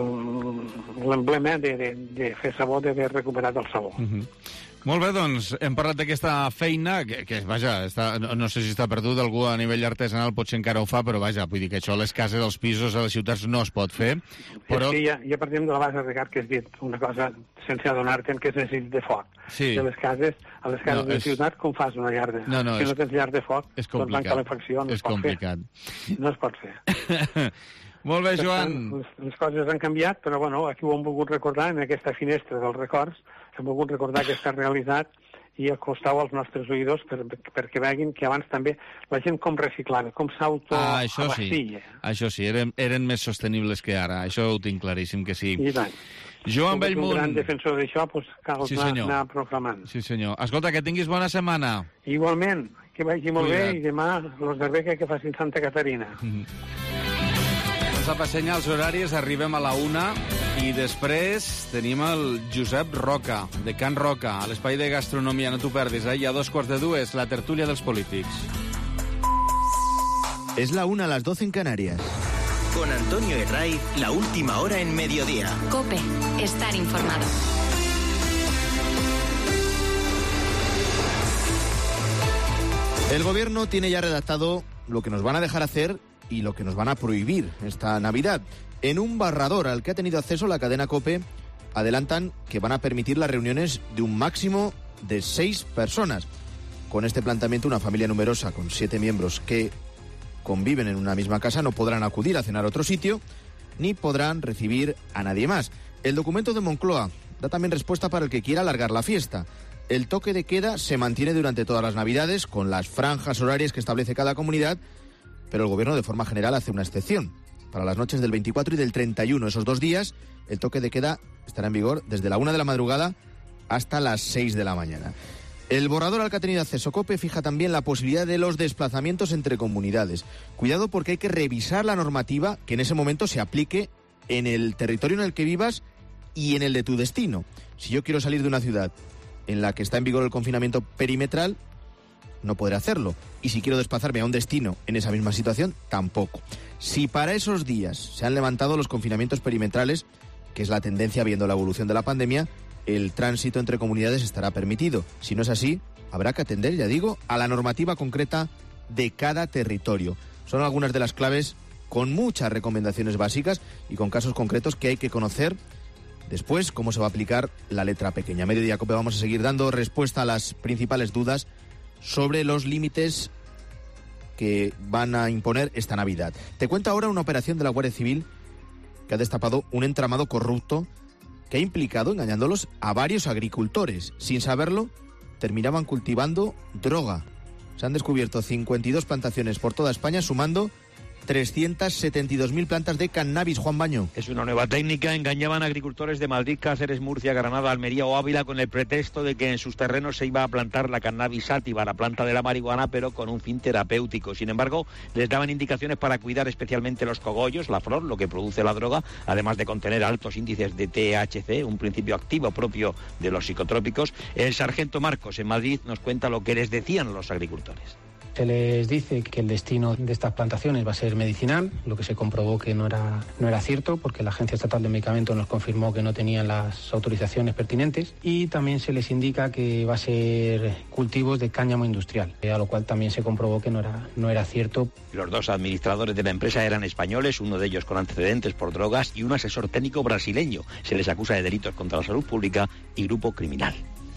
l'emblema de, de, de fer sabó, d'haver recuperat el sabó. Uh-huh. Molt bé, doncs, hem parlat d'aquesta feina, que, que vaja, està, no, no sé si està perdut, algú a nivell artesanal potser encara ho fa, però vaja, vull dir que això a les cases, als pisos, a les ciutats no es pot fer. Però... És que ja, ja partim de la base, Ricard, que has dit una cosa sense adonar-te'n, que és necessit de foc. Sí. De les cases, a les cases no, de la és... ciutat, com fas una llar de... No, no, si és... no tens llar de foc, és complicat. Doncs calefacció no és es pot complicat. fer. No es pot fer. Molt bé, Joan. Tant, les, les coses han canviat, però bueno, aquí ho hem volgut recordar, en aquesta finestra dels records, hem volgut recordar aquesta realitat i acostar als nostres oïdors per, perquè veguin que abans també la gent com reciclava, com s'autoabastilla. Ah, això sí, eren, eren més sostenibles que ara, això ho tinc claríssim que sí. I tant. Joan com Bellmunt. Un gran defensor d'això, doncs cal sí, anar, anar proclamant. Sí, senyor. Escolta, que tinguis bona setmana. Igualment, que vagi molt Cuida't. Bé i demà los de Beca que facin Santa Caterina. Mm-hmm. Ens apasenya els horaris, arribem a la una i després tenim el Josep Roca, de Can Roca, a l'espai de gastronomia, no t'ho perdis, eh? I a dos quarts de dues, la tertúlia dels polítics. Es la una a las doce en Canarias. Con Antonio Herraiz, la última hora en mediodía. COPE, estar informado. El gobierno tiene ya redactado lo que nos van a dejar hacer y lo que nos van a prohibir esta Navidad. En un borrador al que ha tenido acceso la cadena COPE, adelantan que van a permitir las reuniones de un máximo de seis personas. Con este planteamiento, una familia numerosa con siete miembros que conviven en una misma casa no podrán acudir a cenar a otro sitio ni podrán recibir a nadie más. El documento de Moncloa da también respuesta para el que quiera alargar la fiesta. El toque de queda se mantiene durante todas las Navidades con las franjas horarias que establece cada comunidad, pero el gobierno de forma general hace una excepción. Para las noches del veinticuatro y del treinta y uno, esos dos días, el toque de queda estará en vigor desde la una de la madrugada hasta las seis de la mañana. El borrador al que ha tenido acceso COPE fija también la posibilidad de los desplazamientos entre comunidades. Cuidado porque hay que revisar la normativa que en ese momento se aplique en el territorio en el que vivas y en el de tu destino. Si yo quiero salir de una ciudad en la que está en vigor el confinamiento perimetral, no podré hacerlo. Y si quiero desplazarme a un destino en esa misma situación, tampoco. Si para esos días se han levantado los confinamientos perimetrales, que es la tendencia viendo la evolución de la pandemia, el tránsito entre comunidades estará permitido. Si no es así, habrá que atender, ya digo, a la normativa concreta de cada territorio. Son algunas de las claves con muchas recomendaciones básicas y con casos concretos que hay que conocer. Después, cómo se va a aplicar la letra pequeña. Mediodía COPE vamos a seguir dando respuesta a las principales dudas sobre los límites que van a imponer esta Navidad. Te cuento ahora una operación de la Guardia Civil que ha destapado un entramado corrupto que ha implicado, engañándolos, a varios agricultores. Sin saberlo, terminaban cultivando droga. Se han descubierto cincuenta y dos plantaciones por toda España, sumando trescientas setenta y dos mil plantas de cannabis. Juan Baño. Es una nueva técnica. Engañaban a agricultores de Madrid, Cáceres, Murcia, Granada, Almería o Ávila con el pretexto de que en sus terrenos se iba a plantar la cannabis sativa, la planta de la marihuana, pero con un fin terapéutico. Sin embargo, les daban indicaciones para cuidar especialmente los cogollos, la flor, lo que produce la droga, además de contener altos índices de T H C, un principio activo propio de los psicotrópicos. El sargento Marcos en Madrid nos cuenta lo que les decían los agricultores. Se les dice que el destino de estas plantaciones va a ser medicinal, lo que se comprobó que no era, no era cierto, porque la Agencia Estatal de Medicamentos nos confirmó que no tenían las autorizaciones pertinentes, y también se les indica que va a ser cultivos de cáñamo industrial, a lo cual también se comprobó que no era, no era cierto. Los dos administradores de la empresa eran españoles, uno de ellos con antecedentes por drogas y un asesor técnico brasileño. Se les acusa de delitos contra la salud pública y grupo criminal.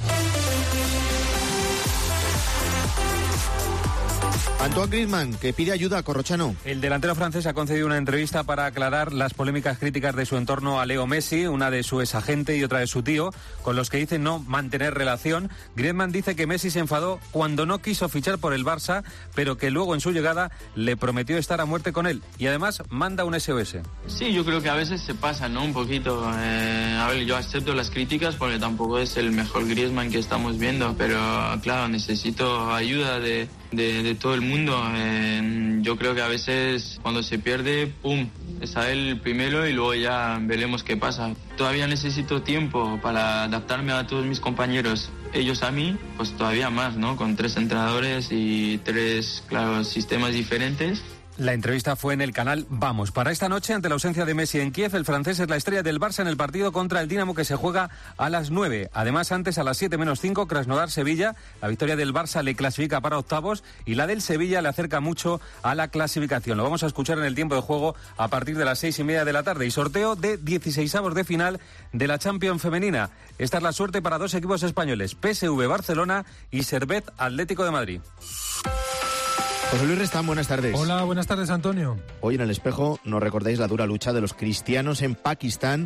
Antoine Griezmann, que pide ayuda a Corrochano. El delantero francés ha concedido una entrevista para aclarar las polémicas críticas de su entorno a Leo Messi, una de su exagente y otra de su tío, con los que dice no mantener relación. Griezmann dice que Messi se enfadó cuando no quiso fichar por el Barça, pero que luego en su llegada le prometió estar a muerte con él. Y además manda un S O S. Sí, yo creo que a veces se pasa, ¿no? Un poquito. Eh, a ver, yo acepto las críticas porque tampoco es el mejor Griezmann que estamos viendo, pero claro, necesito ayuda de... De, de todo el mundo. Eh, yo creo que a veces cuando se pierde, pum, es a él primero y luego ya veremos qué pasa. Todavía necesito tiempo para adaptarme a todos mis compañeros. Ellos a mí, pues todavía más, ¿no? Con tres entrenadores y tres, claro, sistemas diferentes. La entrevista fue en el canal Vamos. Para esta noche, ante la ausencia de Messi en Kiev, el francés es la estrella del Barça en el partido contra el Dinamo que se juega a las nueve. Además, antes a las siete menos cinco, Krasnodar-Sevilla. La victoria del Barça le clasifica para octavos y la del Sevilla le acerca mucho a la clasificación. Lo vamos a escuchar en el tiempo de juego a partir de las seis y media de la tarde. Y sorteo de dieciseisavos de final de la Champions femenina. Esta es la suerte para dos equipos españoles, P S V Barcelona y Servette Atlético de Madrid. José Luis Restán, buenas tardes. Hola, buenas tardes, Antonio. Hoy en El Espejo nos recordáis la dura lucha de los cristianos en Pakistán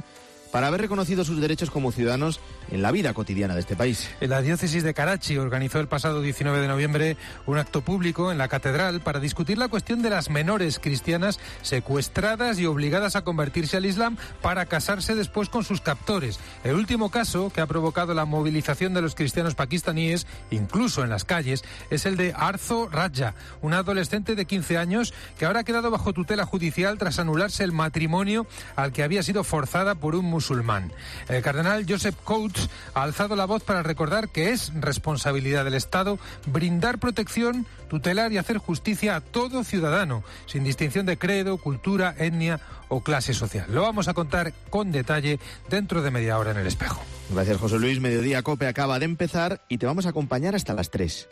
para haber reconocido sus derechos como ciudadanos en la vida cotidiana de este país. La diócesis de Karachi organizó el pasado diecinueve de noviembre un acto público en la catedral para discutir la cuestión de las menores cristianas secuestradas y obligadas a convertirse al Islam para casarse después con sus captores. El último caso que ha provocado la movilización de los cristianos pakistaníes, incluso en las calles, es el de Arzo Raja, una adolescente de quince años que ahora ha quedado bajo tutela judicial tras anularse el matrimonio al que había sido forzada por un musulmán. El cardenal Joseph Coates ha alzado la voz para recordar que es responsabilidad del Estado brindar protección, tutelar y hacer justicia a todo ciudadano, sin distinción de credo, cultura, etnia o clase social. Lo vamos a contar con detalle dentro de media hora en El Espejo. Gracias, José Luis. Mediodía Cope acaba de empezar y te vamos a acompañar hasta las tres.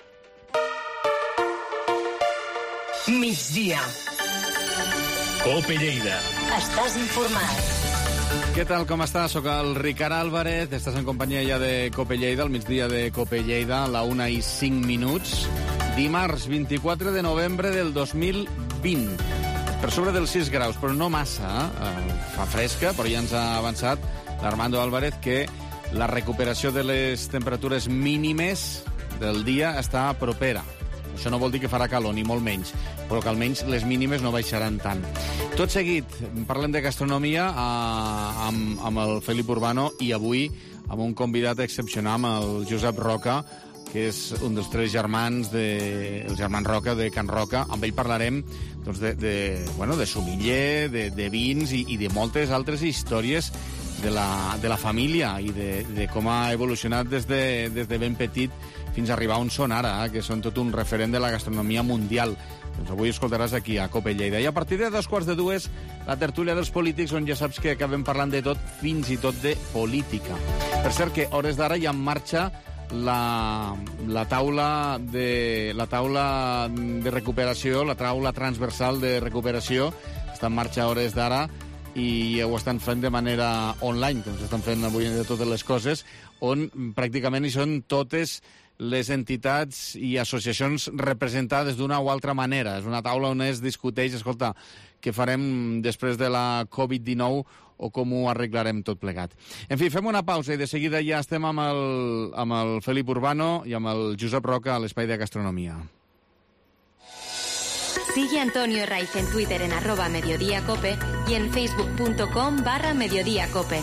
Migdia. Cope Lleida. Estàs informat. Què tal, com estàs? Soc el Ricard Álvarez, estàs en companyia ja de Cope Lleida, al migdia de Cope Lleida, a la una i cinc minuts, dimarts vint-i-quatre de novembre del dos mil vint. Per sobre dels sis graus, però no massa, eh? Fa fresca, però ja ens ha avançat l'Armando Álvarez que la recuperació de les temperatures mínimes del dia està propera. Això no vol dir que farà calor, ni molt menys, però que almenys les mínimes no baixaran tant. Tot seguit, parlem de gastronomia a, amb, amb el Felip Urbano i avui amb un convidat excepcional, amb el Josep Roca, que és un dels tres germans, de, els germans Roca, de Can Roca. Amb ell parlarem doncs, de, de, bueno, de sumiller, de, de vins i, i de moltes altres històries de la, de la família i de, de com ha evolucionat des de, des de ben petit fins a arribar on són ara, eh, que són tot un referent de la gastronomia mundial. Doncs avui escoltaràs aquí a Cope Lleida. I a partir de dos quarts de dues, la tertúlia dels polítics, on ja saps que acabem parlant de tot, fins i tot de política. Per cert que, a hores d'ara, ja en marxa la, la, taula de, la taula de recuperació, la taula transversal de recuperació, està en marxa a hores d'ara i ho estan fent de manera online, com s'estan fent avui de totes les coses, on pràcticament hi són totes les entitats i associacions representades d'una o altra manera. És una taula on es discuteix, escolta, què farem després de la covid dinou o com ho arreglarem tot plegat. En fi, fem una pausa i de seguida ja estem amb el, amb el Felip Urbano i amb el Josep Roca a l'Espai de Gastronomia. Sigue a Antonio Raiz en Twitter en arroba mediodíacope y en facebook.com barra mediodíacope.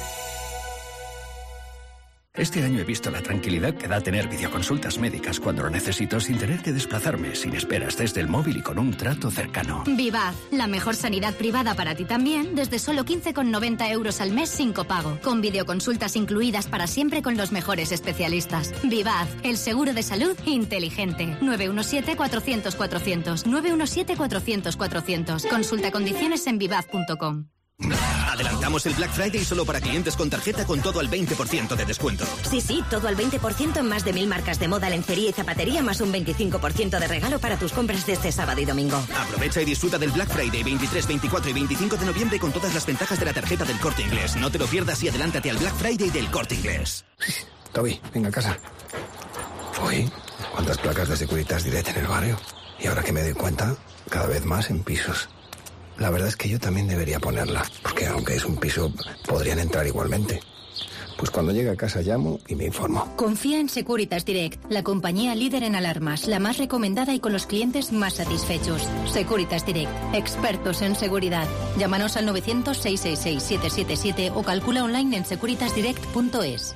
Este año he visto la tranquilidad que da tener videoconsultas médicas cuando lo necesito sin tener que desplazarme, sin esperas desde el móvil y con un trato cercano. Vivaz, la mejor sanidad privada para ti también, desde solo quince con noventa euros al mes sin copago, con videoconsultas incluidas para siempre con los mejores especialistas. Vivaz, el seguro de salud inteligente. nueve uno siete, cuatrocientos, cuatrocientos. nueve uno siete, cuatrocientos, cuatrocientos. Consulta condiciones en vivaz punto com. Adelantamos el Black Friday solo para clientes con tarjeta con todo al veinte por ciento de descuento. Sí, sí, todo al veinte por ciento en más de mil marcas de moda, lencería y zapatería, más un veinticinco por ciento de regalo para tus compras de este sábado y domingo. Aprovecha y disfruta del Black Friday veintitrés, veinticuatro y veinticinco de noviembre con todas las ventajas de la tarjeta del Corte Inglés. No te lo pierdas y adelántate al Black Friday del Corte Inglés. Toby, venga a casa. Uy, ¿cuántas placas de Securitas Direct en el barrio? Y ahora que me doy cuenta, cada vez más en pisos. La verdad es que yo también debería ponerla, porque aunque es un piso, podrían entrar igualmente. Pues cuando llegue a casa llamo y me informo. Confía en Securitas Direct, la compañía líder en alarmas, la más recomendada y con los clientes más satisfechos. Securitas Direct, expertos en seguridad. Llámanos al novecientos, seiscientos sesenta y seis, setecientos setenta y siete o calcula online en securitas direct punto es.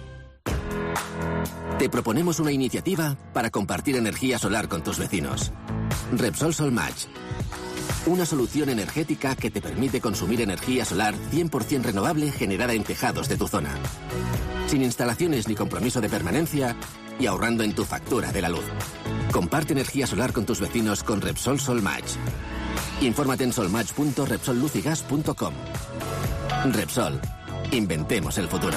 Te proponemos una iniciativa para compartir energía solar con tus vecinos. Repsol Solmatch. Una solución energética que te permite consumir energía solar cien por ciento renovable generada en tejados de tu zona. Sin instalaciones ni compromiso de permanencia y ahorrando en tu factura de la luz. Comparte energía solar con tus vecinos con Repsol Solmatch. Infórmate en solmatch punto repsol luz y gas punto com. Repsol. Inventemos el futuro.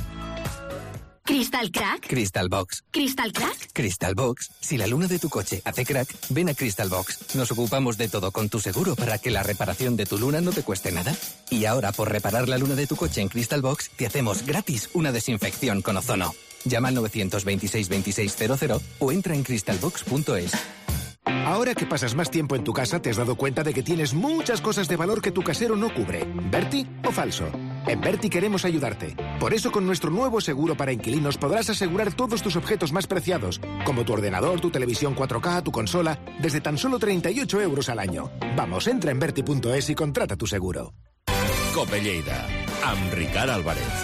¿Crystal Crack? Crystal Box. ¿Crystal Crack? Crystal Box. Si la luna de tu coche hace crack, ven a Crystal Box. Nos ocupamos de todo con tu seguro para que la reparación de tu luna no te cueste nada. Y ahora, por reparar la luna de tu coche en Crystal Box, te hacemos gratis una desinfección con ozono. Llama al novecientos veintiséis veintiséis cero cero o entra en crystal box punto es. Ahora que pasas más tiempo en tu casa, te has dado cuenta de que tienes muchas cosas de valor que tu casero no cubre. ¿Berti o falso? En Berti queremos ayudarte. Por eso con nuestro nuevo seguro para inquilinos podrás asegurar todos tus objetos más preciados, como tu ordenador, tu televisión cuatro K, tu consola, desde tan solo treinta y ocho euros al año. Vamos, entra en berti punto es y contrata tu seguro. Cope Lleida, amb Ricard Álvarez.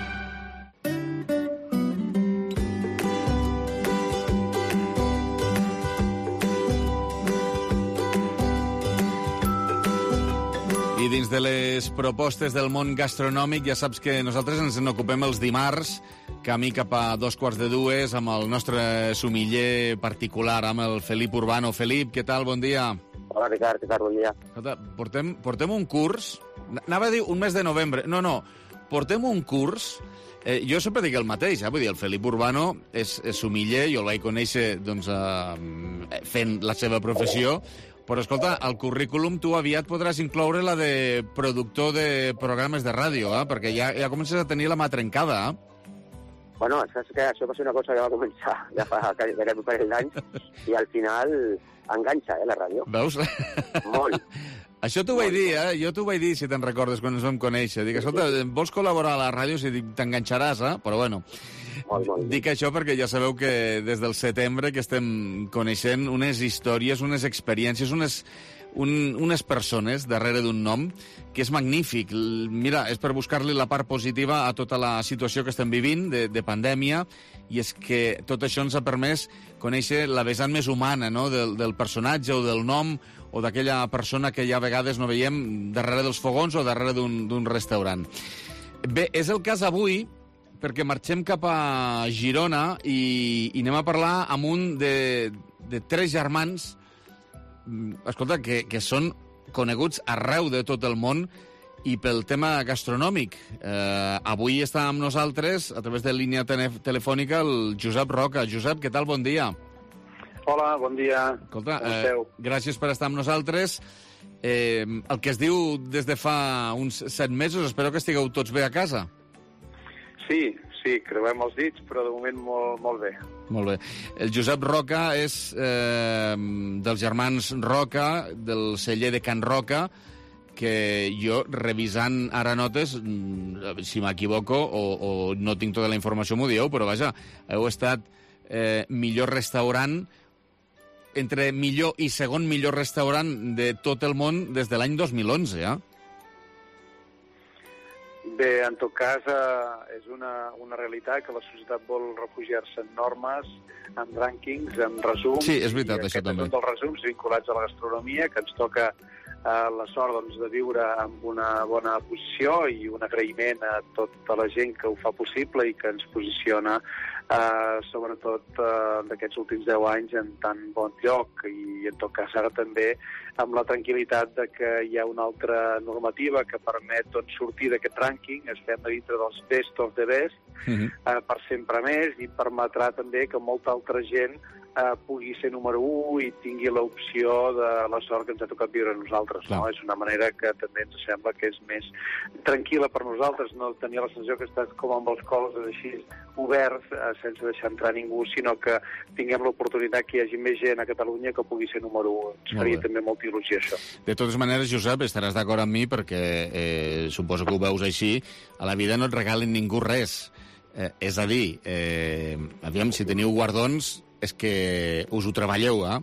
I dins de les propostes del món gastronòmic, ja saps que nosaltres ens n'ocupem els dimarts, camí cap a dos quarts de dues, amb el nostre sumiller particular, amb el Felip Urbano. Felip, què tal? Bon dia. Hola, Ricard, què tal? Bon dia. Escolta, portem, portem un curs... Anava a dir un mes de novembre. No, no, portem un curs... Eh, jo sempre dic el mateix, eh? Vull dir, el Felip Urbano és, és sumiller, jo el vaig conèixer doncs, eh, fent la seva professió, però, escolta, al currículum tu aviat podràs incloure la de productor de programes de ràdio, eh? Perquè ja, ja comences a tenir la mà trencada, eh? Bueno, saps que això va ser una cosa que va començar ja fa un parell d'anys i al final enganxa, eh, la ràdio. Veus? Molt. Això t'ho vaig dir, eh? Jo t'ho vaig dir, si te'n recordes, quan ens vam conèixer. Dic, escolta, vols col·laborar a la ràdio? Si t'enganxaràs, eh? Però bueno, molt, molt. Dic això perquè ja sabeu que des del setembre que estem coneixent unes històries, unes experiències, unes, un, unes persones darrere d'un nom que és magnífic. Mira, és per buscar-li la part positiva a tota la situació que estem vivint de, de pandèmia, i és que tot això ens ha permès conèixer la vessant més humana, no?, del, del personatge o del nom o d'aquella persona que ja a vegades no veiem darrere dels fogons o darrere d'un restaurant. Bé, és el cas avui perquè marxem cap a Girona i, i anem a parlar amb un de, de tres germans, escolta, que, que són coneguts arreu de tot el món i pel tema gastronòmic. Eh, avui està amb nosaltres, a través de línia telefònica, el Josep Roca. Josep, què tal? Bon dia. Hola, bon dia. Escolta, eh, gràcies per estar amb nosaltres. Eh, el que es diu des de fa uns set mesos, espero que estigueu tots bé a casa. Sí, sí, creuem els dits, però de moment molt, molt bé. Molt bé. El Josep Roca és eh, dels germans Roca, del celler de Can Roca, que jo, revisant ara notes, si m'equivoco o, o no tinc tota la informació, m'ho dieu, però vaja, heu estat eh, millor restaurant, entre millor i segon millor restaurant de tot el món des de l'any dos mil onze, eh? Bé, en tot cas, eh, és una, una realitat que la societat vol refugiar-se en normes, en rànquings, en resums. Sí, és veritat, això també. És un dels resums vinculats a la gastronomia, que ens toca eh, la sort doncs, de viure amb una bona posició, i un agraïment a tota la gent que ho fa possible i que ens posiciona Uh, sobretot uh, d'aquests últims deu anys en tan bon lloc, i en tot cas ara també amb la tranquil·litat de que hi ha una altra normativa que permet doncs, sortir d'aquest rànquing, estem a dintre dels best of the best, uh-huh. uh, per sempre més, i permetrà també que molta altra gent uh, pugui ser número u i tingui l'opció de la sort que ens ha tocat viure a nosaltres. No? És una manera que també ens sembla que és més tranquil·la per nosaltres, no tenir la sensació que estàs com amb els cols així oberts, uh, sense deixar entrar ningú, sinó que tinguem l'oportunitat que hi hagi més gent a Catalunya que pugui ser número u. Ens faria també molta il·lusió, això. De totes maneres, Josep, estaràs d'acord amb mi, perquè eh, suposo que ho veus així, a la vida no et regalen ningú res. Eh, és a dir, eh, aviam, si teniu guardons, és que us ho treballeu, eh?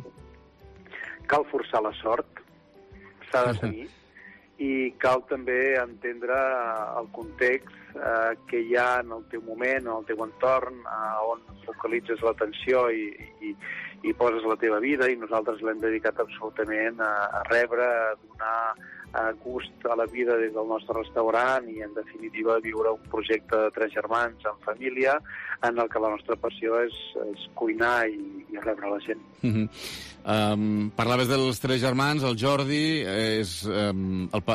Cal forçar la sort, s'ha de tenir, i cal també entendre el context eh, que hi ha en el teu moment, en el teu entorn, eh, on focalitzes l'atenció i, i, i poses la teva vida, i nosaltres l'hem dedicat absolutament a, a rebre, a donar a gust a la vida des del nostre restaurant i, en definitiva, viure un projecte de tres germans en família en el que la nostra passió és, és cuinar i, i rebre la gent. Uh -huh. um, parlaves dels tres germans, el Jordi és, um, el,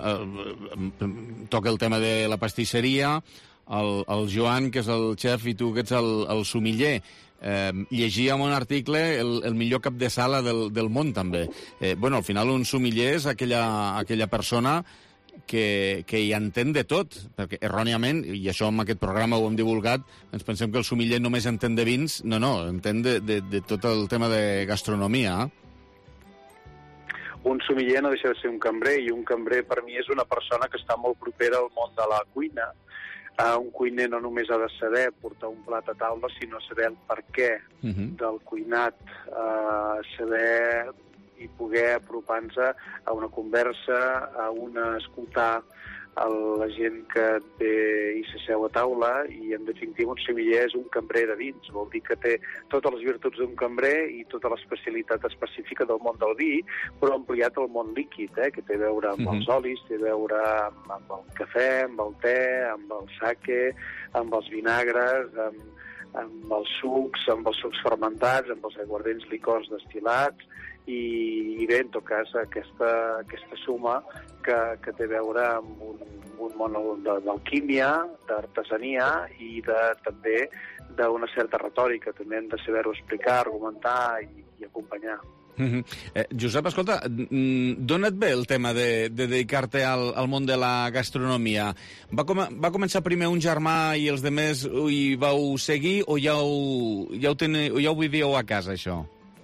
uh, toca el tema de la pastisseria, el, el Joan, que és el xef, i tu, que ets el, el sumiller. Eh, llegia en un article el, el millor cap de sala del, del món, també. Eh, bueno, al final un sumiller és aquella, aquella persona que, que hi entén de tot, perquè erròniament, i això en aquest programa ho hem divulgat, ens pensem que el sumiller només entén de vins. No, no, entén de, de, de tot el tema de gastronomia. Un sommelier no deixa de ser un cambrer, i un cambrer per mi és una persona que està molt propera al món de la cuina. Uh, un cuiner no només ha de saber portar un plat a taula, sinó saber el per què uh-huh. del cuinat, uh, saber i poder apropar-nos a una conversa, a una escoltar a la gent que ve i s'asseu a taula, i en definitiva un sommelier és un cambrer de vins, vol dir que té totes les virtuts d'un cambrer i tota l'especialitat específica del món del vi, però ampliat al món líquid, eh, que té a veure amb uh-huh. els olis, té a veure amb, amb el cafè, amb el te, amb el sake, amb els vinagres, amb, amb els sucs, amb els sucs fermentats, amb els aiguardents licors destil·lats, i, i bé, en tot cas, aquesta, aquesta suma que, que té a veure amb un, un món d'alquímia, d'artesania i de, també d'una certa retòrica. També hem de saber-ho explicar, argumentar i, i acompanyar. Mm-hmm. eh, Josep, escolta, d'on et ve el tema de, de dedicar-te al, al món de la gastronomia? Va, com, va començar primer un germà i els demés hi vau seguir, o ja ho, ja ho, tene, ja ho vivíeu a casa, això?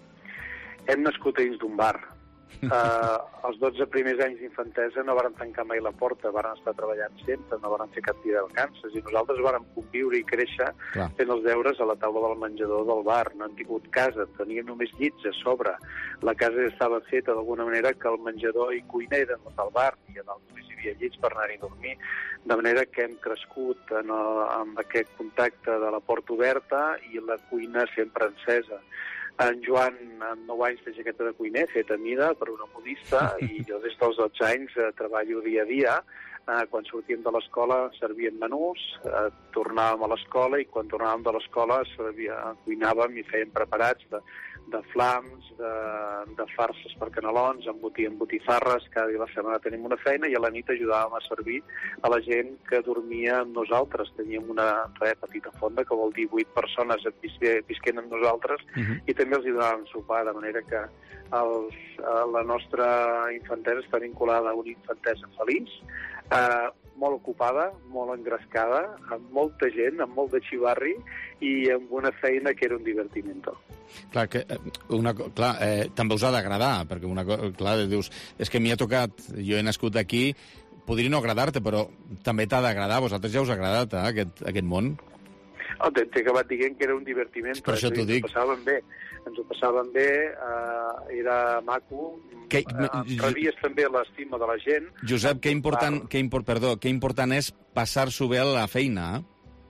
Hem nascut a dins d'un bar. Uh, els dotze primers anys d'infantesa no varen tancar mai la porta, varen estar treballant sempre, no varen fer cap dia de vacances, i nosaltres vàrem conviure i créixer Clar. fent els deures a la taula del menjador del bar. No hem tingut casa, teníem només llits a sobre. La casa ja estava feta d'alguna manera que el menjador i cuina eren al bar, i en el només hi havia llits per anar-hi a dormir, de manera que hem crescut en el, amb aquest contacte de la porta oberta i la cuina sempre encesa. En Joan, amb nou anys de jaqueta de cuiner, feta a mida per una modista, i jo des dels dotze anys eh, treballo dia a dia. Eh, quan sortíem de l'escola servíem menús, eh, tornàvem a l'escola, i quan tornàvem de l'escola servia, cuinàvem i fèiem preparats de, de flams, de, de farses per canelons, embotíem botifarres, cada dia a la setmana tenim una feina, i a la nit ajudàvem a servir a la gent que dormia amb nosaltres. Teníem una re, petita fonda, que vol dir vuit persones visquent amb nosaltres, uh-huh. i també els hi donàvem sopar, de manera que els, la nostra infantesa està vinculada a una infantesa feliç, eh, molt ocupada, molt engrescada, amb molta gent, amb molt de xivarri, i amb una feina que era un divertimento. Clar, que, una, clar eh, també us ha d'agradar, perquè una cosa, clar, dius, és que m'hi ha tocat, jo he nascut aquí, podria no agradar-te, però també t'ha d'agradar. A vosaltres ja us ha agradat, eh, aquest, aquest món? Oh, T'he acabat dient que era un divertiment, per això t'ho dic. Ens ho passàvem bé, ens ho passàvem bé, eh, era maco, que, eh, rebies també l'estima de la gent. Josep, que important, que import, perdó, que important és passar-s'ho bé a la feina, eh?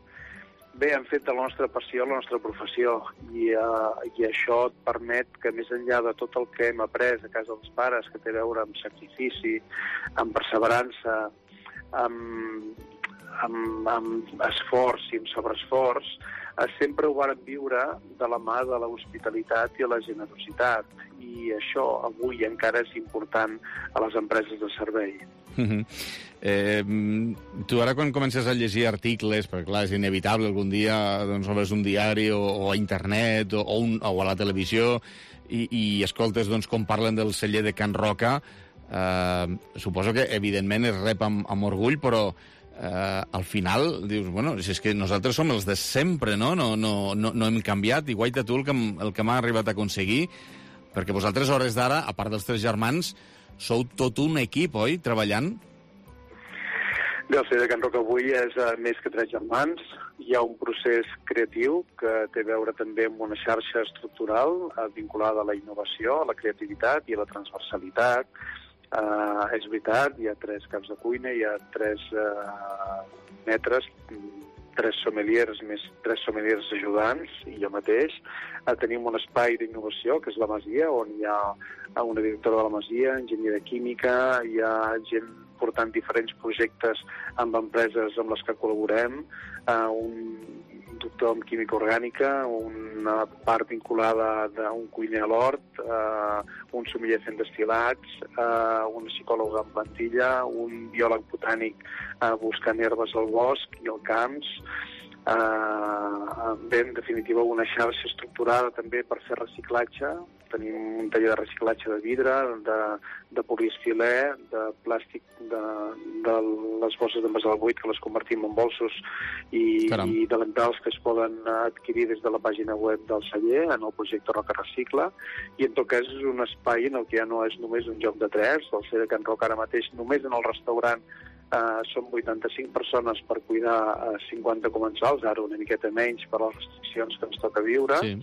Bé, hem fet de la nostra passió la nostra professió, i, uh, i això et permet que, més enllà de tot el que hem après a casa dels pares, que té a veure amb sacrifici, amb perseverança, amb, amb, amb esforç i amb sobreesforç, uh, sempre ho vàrem viure de la mà de la hospitalitat i la generositat, i això avui encara és important a les empreses de servei. Uh-huh. Eh, tu ara quan comences a llegir articles, perquè clar, és inevitable algun dia doncs, obres un diari o, o a internet o, o, un, o a la televisió i, i escoltes doncs, com parlen del celler de Can Roca, eh, suposo que evidentment es rep amb, amb orgull, però eh, al final dius, bueno, si és que nosaltres som els de sempre, no? No, no, no, no hem canviat, i guaita tu el que, el que m'ha arribat a aconseguir, perquè vosaltres a hores d'ara, a part dels tres germans, sou tot un equip, oi, treballant? Bé, el celler de Can Roca avui és uh, més que tres germans. Hi ha un procés creatiu que té a veure també amb una xarxa estructural uh, vinculada a la innovació, a la creativitat i a la transversalitat. Uh, és veritat, hi ha tres caps de cuina, hi ha tres uh, metres, tres sommeliers més tres sommeliers ajudants, i jo mateix. Uh, tenim un espai d'innovació, que és la Masia, on hi ha una directora de la Masia, enginyer de química, hi ha gent portant diferents projectes amb empreses amb les que col·laborem, uh, un doctor en química orgànica, una part vinculada d'un cuiner a l'hort, uh, un sommelier fent destil·lats, uh, un psicòleg en plantilla, un biòleg botànic uh, buscant herbes al bosc i als camps, uh, bé, en definitiva una xarxa estructurada també per fer reciclatge, tenim un taller de reciclatge de vidre, de, de poliestilè, de plàstic, de, de les bosses d'envasar buit, que les convertim en bolsos, i, i delantals que es poden adquirir des de la pàgina web del celler, en el projecte Roca Recicla, i en tot cas és un espai en el que ja no és només un joc de tres. El celler Can Roca ara mateix, només en el restaurant, Uh, són vuitanta-cinc persones per cuidar uh, cinquanta comensals, ara una miqueta menys per les restriccions que ens toca viure, sí.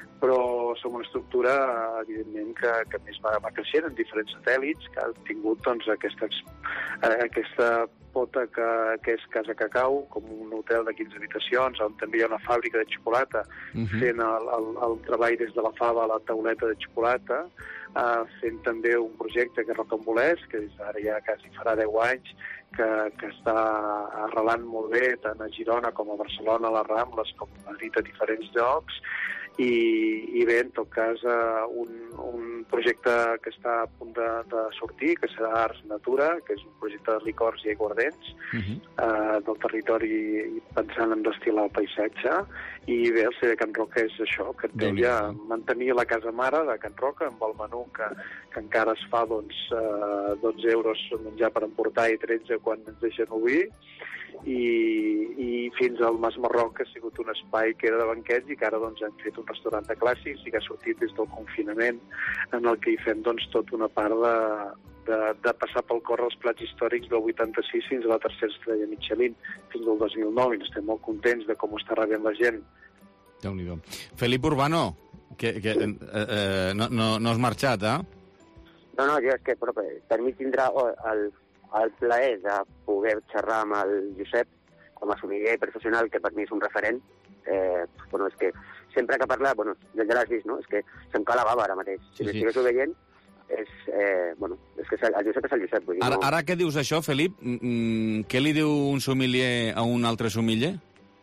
Però som una estructura, uh, evidentment, que, que més va, va creixent en diferents satèl·lits, que ha tingut doncs, aquesta, uh, aquesta pota que, que és Casa Cacau, com un hotel de quinze habitacions, on també hi ha una fàbrica de xocolata, uh-huh. fent el, el, el treball des de la fava a la tauleta de xocolata, uh, fent també un projecte que és Rocambolès, que és, ara ja quasi farà deu anys, que, que està arrelant molt bé, tant a Girona com a Barcelona, a les Rambles, com a Madrid, a diferents llocs, i, i bé, en tot cas, uh, un, un projecte que està a punt de, de sortir, que serà Arts Natura, que és un projecte de licors i aiguardents, uh-huh. uh, del territori, pensant en destil·lar el paisatge, i bé, el celler Can Roca és això, que et deia mantenir la casa mare de Can Roca amb el menú que, que encara es fa doncs, uh, dotze euros menjar per emportar i tretze quan ens deixen obrir, i, i fins al Mas Marroc, que ha sigut un espai que era de banquets i que ara doncs, hem fet un restaurant de clàssics i que ha sortit des del confinament, en el que hi fem doncs, tota una part de, de, de passar pel cor els plats històrics del vuitanta-sis fins a la tercera estrella Michelin, fins al dos mil nou, i estem molt contents de com ho està rebent la gent. Déu-n'hi-do. Felip Urbano, que, que eh, eh, no, no, no has marxat, eh? No, no, jo és que però, per mi tindrà el, el plaer de poder xerrar amb el Josep com a sumiller professional, que per mi és un referent. Eh, bueno, és que sempre que parla, bueno, ja l'has vist, no? És que se'm cala la bava ara mateix. Si sí, l'estigués sí. veient, és, eh, bueno, és que el Josep és el Josep. Vull dir, ara, no... ara que dius això, Felip, mm, què li diu un sommelier a un altre sommelier?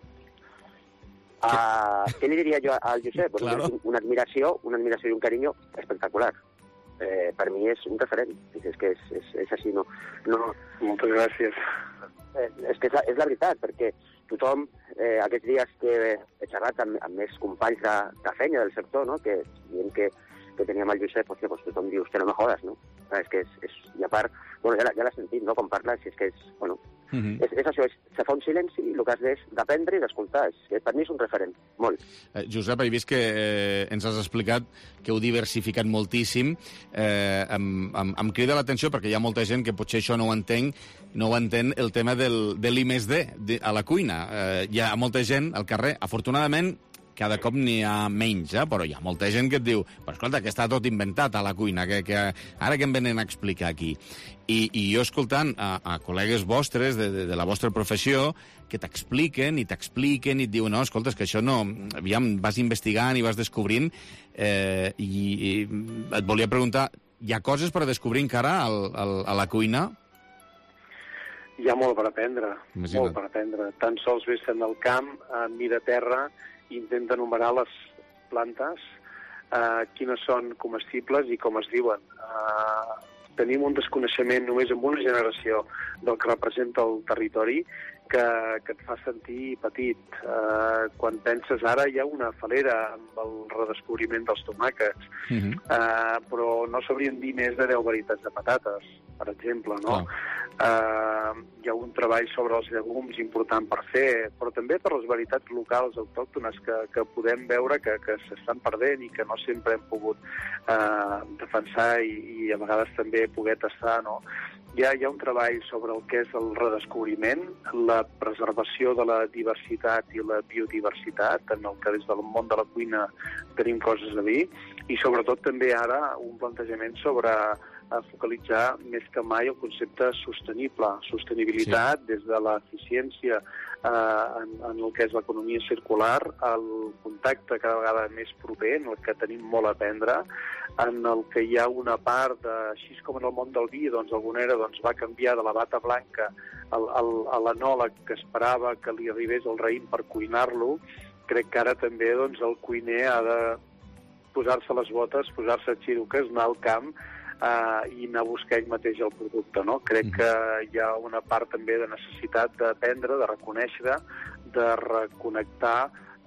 Uh, què li diria jo al Josep? Pues claro. una, una admiració, una admiració i un carinyo espectacular. Eh, per mi és un referent. És que és, és, és així, no, no... Moltes gràcies. Eh, és que és la, és la veritat, perquè tothom, eh, aquests dies que he xerrat amb, amb més companys de, de feina del sector, no? Que dient que, que teníem el Josep, hòstia, pues tothom diu, hòstia, no me jodes, no? És que és, és, i a part, bueno, ja, ja l'has sentit, no?, com parla, si és que és, bueno, uh-huh. és, és això, és, se fa un silenci, el que has és d'aprendre i d'escoltar, és, per mi és un referent, molt. Eh, Josep, he vist que eh, ens has explicat que heu diversificat moltíssim, eh, em, em, em crida l'atenció, perquè hi ha molta gent que potser això no ho entenc, no ho entén el tema del, de l'I més D a la cuina. Eh, hi ha molta gent al carrer, afortunadament, cada cop n'hi ha menys, eh? Però hi ha molta gent que et diu, però escolta, que està tot inventat a la cuina, que, que ara que em venen a explicar aquí. I, i jo escoltant a, a col·legues vostres de, de, de la vostra professió que t'expliquen i t'expliquen i et diuen, no, escolta, és que això no... Aviam, vas investigant i vas descobrint eh, i, i et volia preguntar, hi ha coses per descobrir encara al, al, a la cuina? Hi ha molt per aprendre, Imagina't. molt per aprendre. Tan sols ves en el camp, a mi de terra, intenta enumerar les plantes, eh, quines són comestibles i com es diuen. Eh, tenim un desconeixement només en una generació del que representa el territori que, que et fa sentir petit. Eh, quan penses ara hi ha una falera amb el redescobriment dels tomàquets, uh-huh. eh, però no sabrien dir més de deu varietats de patates, per exemple, no? Oh. Uh, hi ha un treball sobre els llegums important per fer, però també per les varietats locals autòctones que, que podem veure que, que s'estan perdent i que no sempre hem pogut uh, defensar i, i a vegades també poder tastar, no? Hi ha, hi ha un treball sobre el que és el redescobriment, la preservació de la diversitat i la biodiversitat, en el que des del món de la cuina tenim coses a dir, i sobretot també ara un plantejament sobre a focalitzar més que mai el concepte sostenible, sostenibilitat sí. des de l'eficiència eh, en, en el que és l'economia circular, el contacte cada vegada més proper, en el que tenim molt a aprendre, en el que hi ha una part, de, així com en el món del vi, doncs alguna era doncs, va canviar de la bata blanca al, al, a l'anòleg que esperava que li arribés el raïm per cuinar-lo. Crec que ara també doncs, el cuiner ha de posar-se les botes, posar-se xiruques, anar al camp, Uh, i anar a buscar ell mateix el producte, no? Crec que hi ha una part també de necessitat d'aprendre, de reconèixer, de reconnectar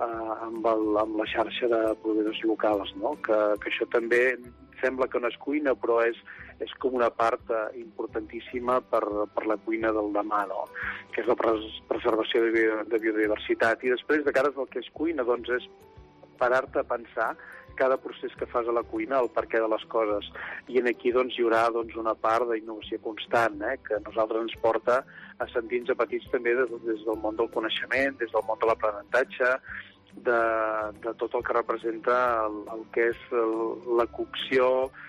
eh, amb, el, amb la xarxa de proveïdors locals, no? Que, que això també sembla que no és cuina, però és, és com una part uh, importantíssima per, per la cuina del demà, no? Que és la pres preservació de, bio de biodiversitat. I després, de cara al que és cuina, doncs és parar-te a pensar cada procés que fas a la cuina, el perquè de les coses. I en aquí doncs, hi haurà doncs, una part d'innovació constant, eh? Que a nosaltres ens porta a sentir-nos petits també des, des del món del coneixement, des del món de l'aprenentatge, De, de tot el que representa el, el que és el, la cocció,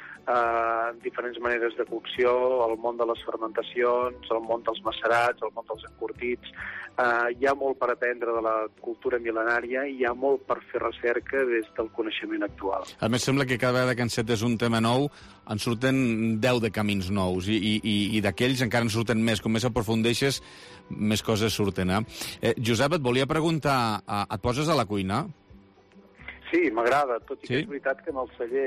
eh, diferents maneres de cocció, el món de les fermentacions, el món dels macerats, el món dels encurtits. Eh, hi ha molt per aprendre de la cultura mil·lenària i hi ha molt per fer recerca des del coneixement actual. A més, sembla que cada vegada que encetes un tema nou en surten deu de camins nous i, i, i, i d'aquells encara en surten més. Com més aprofundeixes, més coses surten. Eh? Eh, Josep, et volia preguntar, eh, et poses a la cuina? Sí, m'agrada, tot i sí? que és veritat que en el celler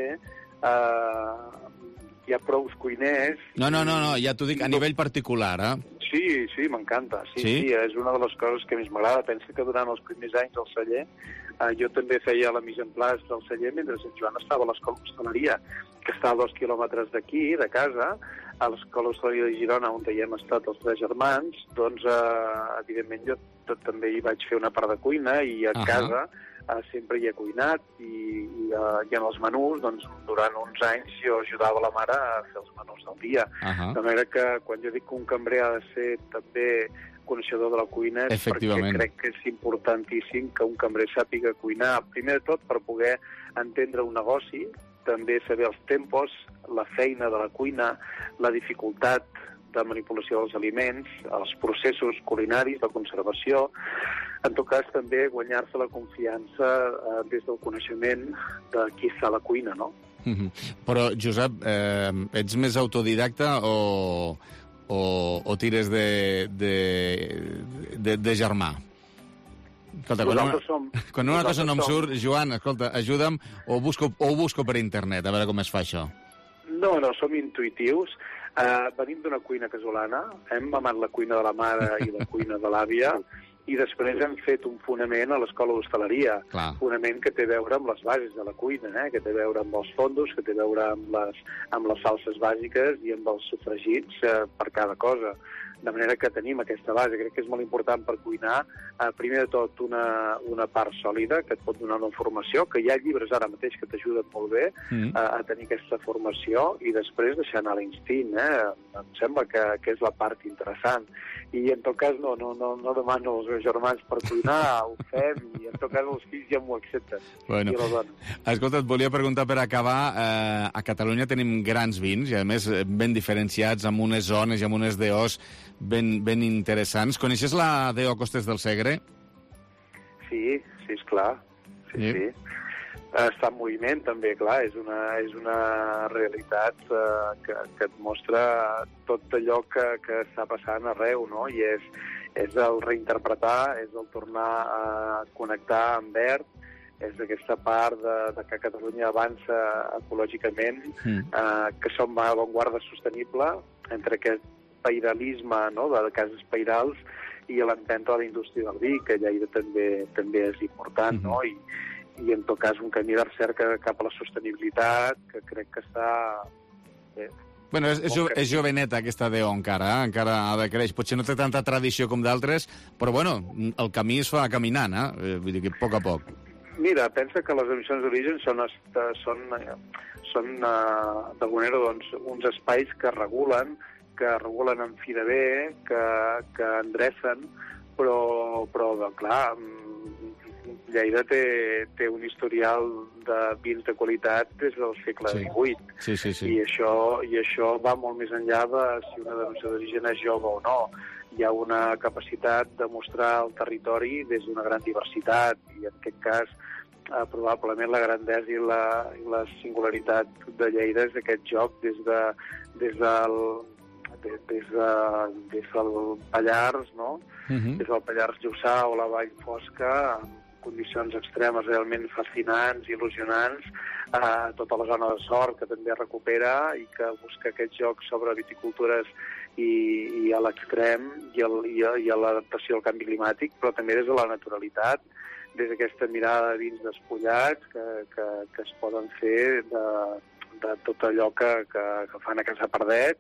eh, hi ha prou cuiners... No, no, no, no ja t'ho dic a nivell particular, eh? Sí, sí, m'encanta. Sí, sí? sí, és una de les coses que més m'agrada. Pensa que durant els primers anys del celler eh, jo també feia la mise en place del celler mentre en Joan estava a l'escola d'hostaleria, que està a dos quilòmetres d'aquí, de casa, a l'escola d'hostaleria de Girona, on hi hem estat els tres germans. Doncs, eh, evidentment, jo també hi vaig fer una part de cuina i a uh -huh. casa eh, sempre hi he cuinat i, i, uh, i en els menús, doncs, durant uns anys jo ajudava la mare a fer els menús del dia. Uh -huh. De manera que quan jo dic que un cambrer ha de ser també coneixedor de la cuina és perquè crec que és importantíssim que un cambrer sàpiga cuinar, primer de tot per poder entendre un negoci, també saber els tempos, la feina de la cuina, la dificultat de manipulació dels aliments, els processos culinaris, de conservació. En tot cas, també guanyar-se la confiança eh, des del coneixement de qui fa la cuina, no? Mm-hmm. Però, Josep, eh, ets més autodidacta o, o, o tires de, de, de, de germà? Escolta, quan una, som, quan una cosa no em surt, som... Joan, escolta, ajuda'm, o busco, o ho busco per internet, a veure com es fa això. No, no, som intuitius. Uh, venim d'una cuina casolana, hem mamat la cuina de la mare i la cuina de l'àvia, i després hem fet un fonament a l'escola d'hostaleria. Fonament que té a veure amb les bases de la cuina, eh? Que té a veure amb els fondos, que té a veure amb les, amb les salses bàsiques i amb els sofregits eh, per cada cosa. De manera que tenim aquesta base. Crec que és molt important per cuinar, eh, primer de tot, una, una part sòlida que et pot donar una formació, que hi ha llibres ara mateix que t'ajuden molt bé mm. a, a tenir aquesta formació, i després deixar anar l'instint. Eh? Em sembla que, que és la part interessant. I en tot cas no, no, no, no demano als meus germans per cuinar, ho fem, i en tot cas els fills ja m'ho accepten. Bueno. I la dona. Escolta, et volia preguntar per acabar, eh, a Catalunya tenim grans vins, i a més ben diferenciats, amb unes zones i amb unes D Os ben, ben interessants. Coneixes la D O Costes del Segre? Sí, sí, esclar. Sí, sí. sí. Està en moviment, també, clar, és una, és una realitat eh, que, que et mostra tot allò que, que està passant arreu, no? I és, és el reinterpretar, és el tornar a connectar amb verd, és aquesta part de, de que Catalunya avança ecològicament, mm. eh, que som a avantguarda sostenible entre aquest pairalisme, no?, de cases pairals i l'empenta de la indústria del vi, que Lleida també, també és important, mm-hmm. no? I, i en tot cas un camí de recerca cap a la sostenibilitat que crec que està bé. Bueno, és, és, jo, és joveneta aquesta D O encara, eh? Encara ha de créixer. Potser no té tanta tradició com d'altres, però bueno, el camí es fa caminant, eh? Vull dir que a poc a poc. Mira, pensa que les emissions d'origen són, són, són uh, d'alguna manera, doncs, uns espais que regulen, que regulen en fi de bé, que, que endrecen, però, però clar, Lleida té, té un historial de vins de qualitat des del segle sí. divuit. Sí, sí, sí. I, això, I això va molt més enllà de si una denominació d'origen és jove o no. Hi ha una capacitat de mostrar el territori des d'una gran diversitat, i en aquest cas eh, probablement la grandesa i la, i la singularitat de Lleida és aquest joc des, de, des del des, des, de, des del Pallars, no? Uh-huh. Des del Pallars Jussà o la Vall Fosca, amb condicions extremes realment fascinants, il·lusionants, a tota la zona de Sort, que també recupera i que busca aquest joc sobre viticultures i, i a l'extrem i, el, i, a, i a l'adaptació al canvi climàtic, però també des de la naturalitat, des d'aquesta mirada de vins despullats que, que, que es poden fer de, de tot allò que, que, que fan a Casa Pardet,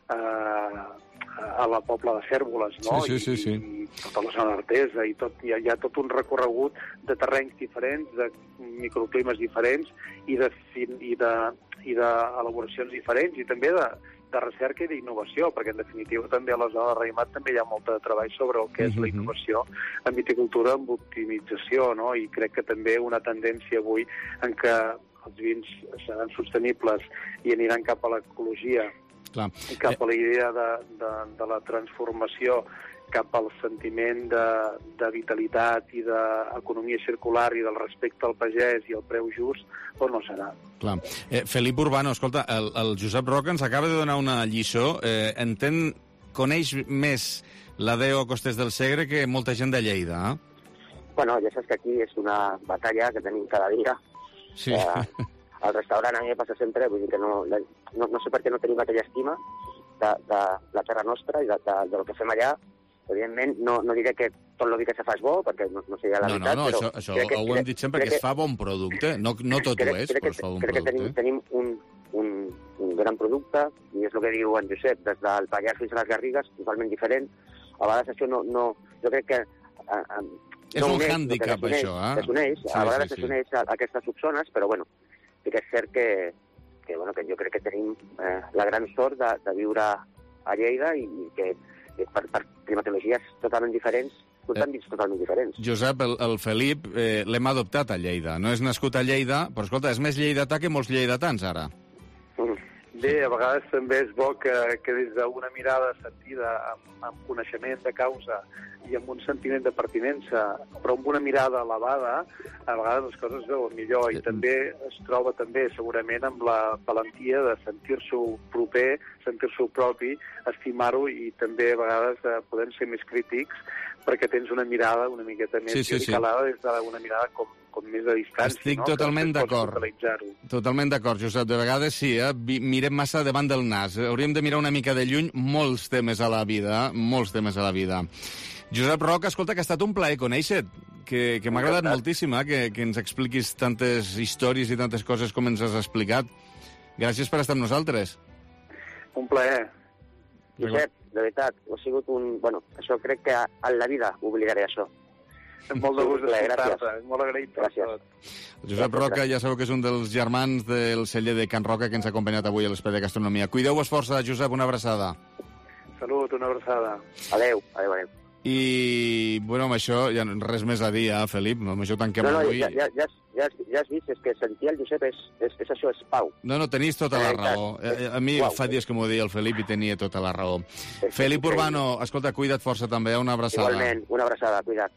eh, a la Pobla de Cérvoles, no? Sí, sí, sí, sí. I, i tota la zona d'Artesa, i tot, hi, ha, hi ha tot un recorregut de terrenys diferents, de microclimes diferents i de, i de, i d'elaboracions diferents, i també de, de recerca i d'innovació, perquè en definitiva també a la zona de Raïmat també hi ha molt de treball sobre el que és la innovació en viticultura, amb optimització, no? I crec que també una tendència avui en què els vins seran sostenibles i aniran cap a l'ecologia, Clar. i cap a la idea de, de, de la transformació, cap al sentiment de, de vitalitat i d'economia circular i del respecte al pagès i al preu just, doncs no serà. Clar. Eh, Felip Urbano, escolta, el, el Josep Roca ens acaba de donar una lliçó. Eh, entén, coneix més la Deo Costes del Segre que molta gent de Lleida, eh? Bueno, ja saps que aquí és una batalla que tenim cada dia. Sí. Eh, al restaurant a mi passa sempre, vull dir que no, no, no sé per què no tenim aquella estima de, de la terra nostra i de, de, del que fem allà. Evidentment, no, no diré que tot el vi que se fa és bo, perquè no, no seria la no, veritat, no, no, però... això, això ho hem dit sempre, que, que es fa bon producte. No, no tot crec, ho és, crec però que, es fa bon crec producte. que tenim, tenim un, un, un gran producte, i és el que diu en Josep, des del Pallars fins a les Garrigues, totalment diferent. A vegades això no... no jo crec que... Eh, eh, és no un uneix, hàndicap, uneix, això, eh? Es uneix, sí, a vegades sí, sí. es uneix a, a aquestes subzones, però bueno, sí que és cert que, que, bueno, que jo crec que tenim eh, la gran sort de, de viure a Lleida i que per, per climatologies totalment diferents, surten vins totalment diferents. Josep, el, el Felip eh, l'hem adoptat a Lleida. No és nascut a Lleida, però escolta, és més lleidatà que molts lleidatans, ara. Bé, a vegades també és bo que, que des d'una mirada sentida amb, amb coneixement de causa i amb un sentiment de pertinença, però amb una mirada elevada, a vegades les coses es veuen millor, i també es troba també segurament amb la valentia de sentir-s'ho proper, sentir-s'ho propi, estimar-ho, i també a vegades eh, podem ser més crítics perquè tens una mirada una miqueta més sí, sí, sí. calada des d'una mirada com, com més a distància. Estic no? totalment d'acord. Totalment d'acord, Josep. De vegades sí, eh? mirem massa davant del nas. Hauríem de mirar una mica de lluny molts temes a la vida, eh? molts temes a la vida. Josep Roca, escolta, que ha estat un plaer conèixer-te, que, que m'ha agradat moltíssim eh? que, que ens expliquis tantes històries i tantes coses com ens has explicat. Gràcies per estar amb nosaltres. Un plaer. Josep, de veritat, ha sigut un... Bueno, això crec que en la vida oblidaré això. Molt de gust d'escoltar-te, molt agraït per tot. Josep Roca, ja sabeu que és un dels germans del celler de Can Roca que ens ha acompanyat avui a l'Espai de Gastronomia. Cuideu-vos força, Josep, una abraçada. Salut, una abraçada. Adéu, adéu, adéu. I, bueno, amb això ja res més a dir, eh, Felip? Amb això tanquem no, no, avui. Ja, ja, ja, ja, ja has vist, és que sentir el Josep és, és, és això, és pau. No, no, tenies tota la raó. A, a mi Uau. fa dies que m'ho deia el Felip i tenia tota la raó. És Felip Urbano, escolta, cuida't força també, una abraçada. Igualment, una abraçada, cuida't.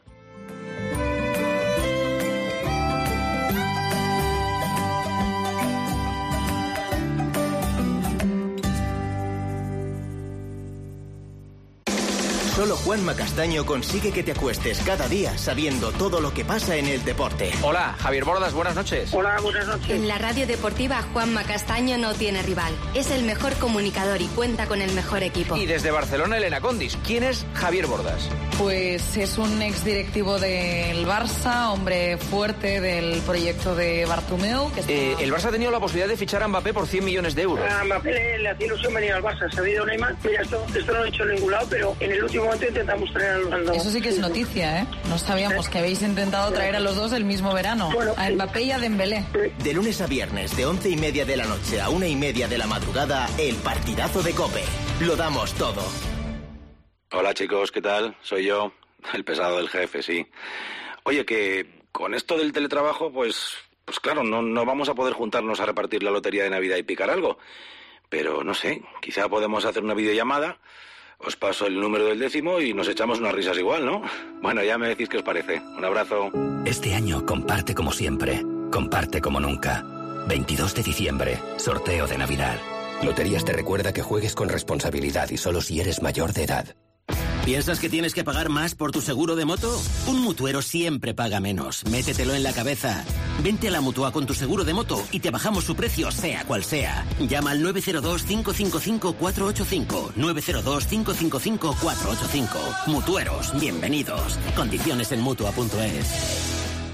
Solo Juanma Castaño consigue que te acuestes cada día sabiendo todo lo que pasa en el deporte. Hola, Javier Bordas, buenas noches. Hola, buenas noches. En la radio deportiva, Juanma Castaño no tiene rival. Es el mejor comunicador y cuenta con el mejor equipo. Y desde Barcelona, Elena Condis. ¿Quién es Javier Bordas? Pues es un exdirectivo del Barça, hombre fuerte del proyecto de Bartomeu. Que está... eh, el Barça ha tenido la posibilidad de fichar a Mbappé por cien millones de euros. A Mbappé le, le hacía ilusión venir al Barça. Se ha habido Neymar. Mira, esto, esto no lo he hecho en ningún lado, pero en el último momento intentamos traer a los... Eso sí que es noticia, ¿eh? No sabíamos que habéis intentado traer a los dos el mismo verano. Bueno, a Mbappé y a Dembélé. De lunes a viernes, de once y media de la noche a una y media de la madrugada, el partidazo de COPE. Lo damos todo. Hola chicos, ¿qué tal? Soy yo, el pesado del jefe, sí. Oye, que con esto del teletrabajo, pues, pues claro, no, no vamos a poder juntarnos a repartir la lotería de Navidad y picar algo. Pero no sé, quizá podemos hacer una videollamada, os paso el número del décimo y nos echamos unas risas igual, ¿no? Bueno, ya me decís qué os parece. Un abrazo. Este año comparte como siempre, comparte como nunca. veintidós de diciembre, sorteo de Navidad. Loterías te recuerda que juegues con responsabilidad y solo si eres mayor de edad. ¿Piensas que tienes que pagar más por tu seguro de moto? Un mutuero siempre paga menos. Métetelo en la cabeza. Vente a la Mutua con tu seguro de moto y te bajamos su precio, sea cual sea. Llama al nueve cero dos, cinco cinco cinco, cuatro ocho cinco. nueve cero dos, cinco cinco cinco, cuatro ocho cinco. Mutueros, bienvenidos. Condiciones en Mutua punto es.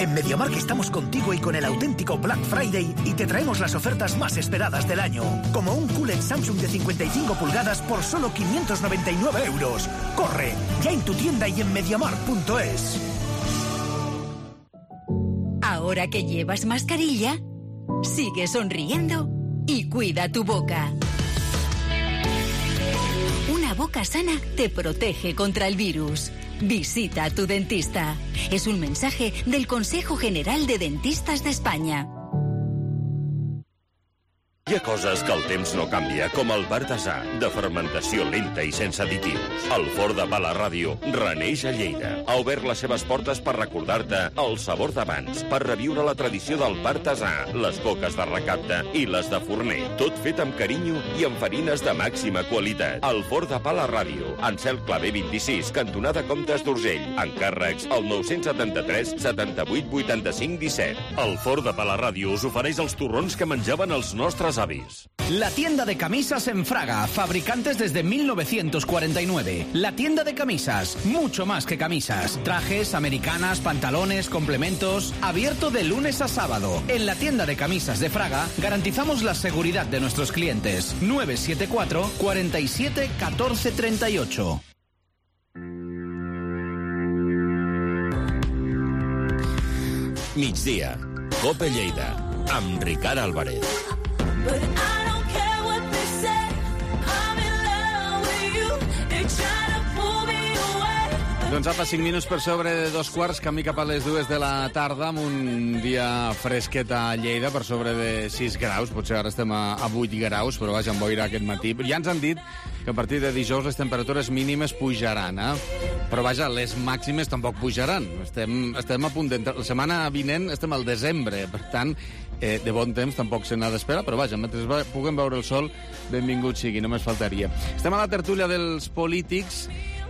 En MediaMarkt estamos contigo y con el auténtico Black Friday y te traemos las ofertas más esperadas del año. Como un Q L E D Samsung de cincuenta y cinco pulgadas por solo quinientos noventa y nueve euros. ¡Corre! Ya en tu tienda y en MediaMarkt punto es. Ahora que llevas mascarilla, sigue sonriendo y cuida tu boca. Una boca sana te protege contra el virus. Visita a tu dentista. Es un mensaje del Consejo General de Dentistas de España. Hi ha coses que el temps no canvia, com el bar d'Asà, de fermentació lenta i sense additius. El forn de pa la ràdio reneix a Lleida. Ha obert les seves portes per recordar-te el sabor d'abans, per reviure la tradició del bar d'Asà, les coques de recapte i les de forner. Tot fet amb carinyo i amb farines de màxima qualitat. El forn de pa la ràdio, Ansel Clavé vint-i-sis, cantonada Comtes d'Urgell. Encàrrecs al nou setanta-tres setanta-vuit vuitanta-cinc disset. El forn de pa la ràdio us ofereix els torrons que menjaven els nostres avis. La tienda de camisas en Fraga, fabricantes desde mil novecientos cuarenta y nueve. La tienda de camisas, mucho más que camisas. Trajes, americanas, pantalones, complementos. Abierto de lunes a sábado. En la tienda de camisas de Fraga garantizamos la seguridad de nuestros clientes. nueve siete cuatro, cuarenta y siete, catorce treinta y ocho. Migdia, Cope Lleida, amb Ricard Álvarez. Doncs apa, cinc minuts per sobre de dos quarts, camí cap a les dues de la tarda, amb un dia fresquet a Lleida, per sobre de sis graus. Potser ara estem a, a vuit graus, però vaja, amb boira aquest matí. Ja ens han dit que a partir de dijous les temperatures mínimes pujaran, eh? Però vaja, les màximes tampoc pujaran. Estem, estem a punt d'entrar... La setmana vinent estem al desembre, per tant, eh, de bon temps tampoc se n'ha d'esperar, però vaja, mentre va, puguem veure el sol, benvingut sigui, només faltaria. Estem a la tertúlia dels polítics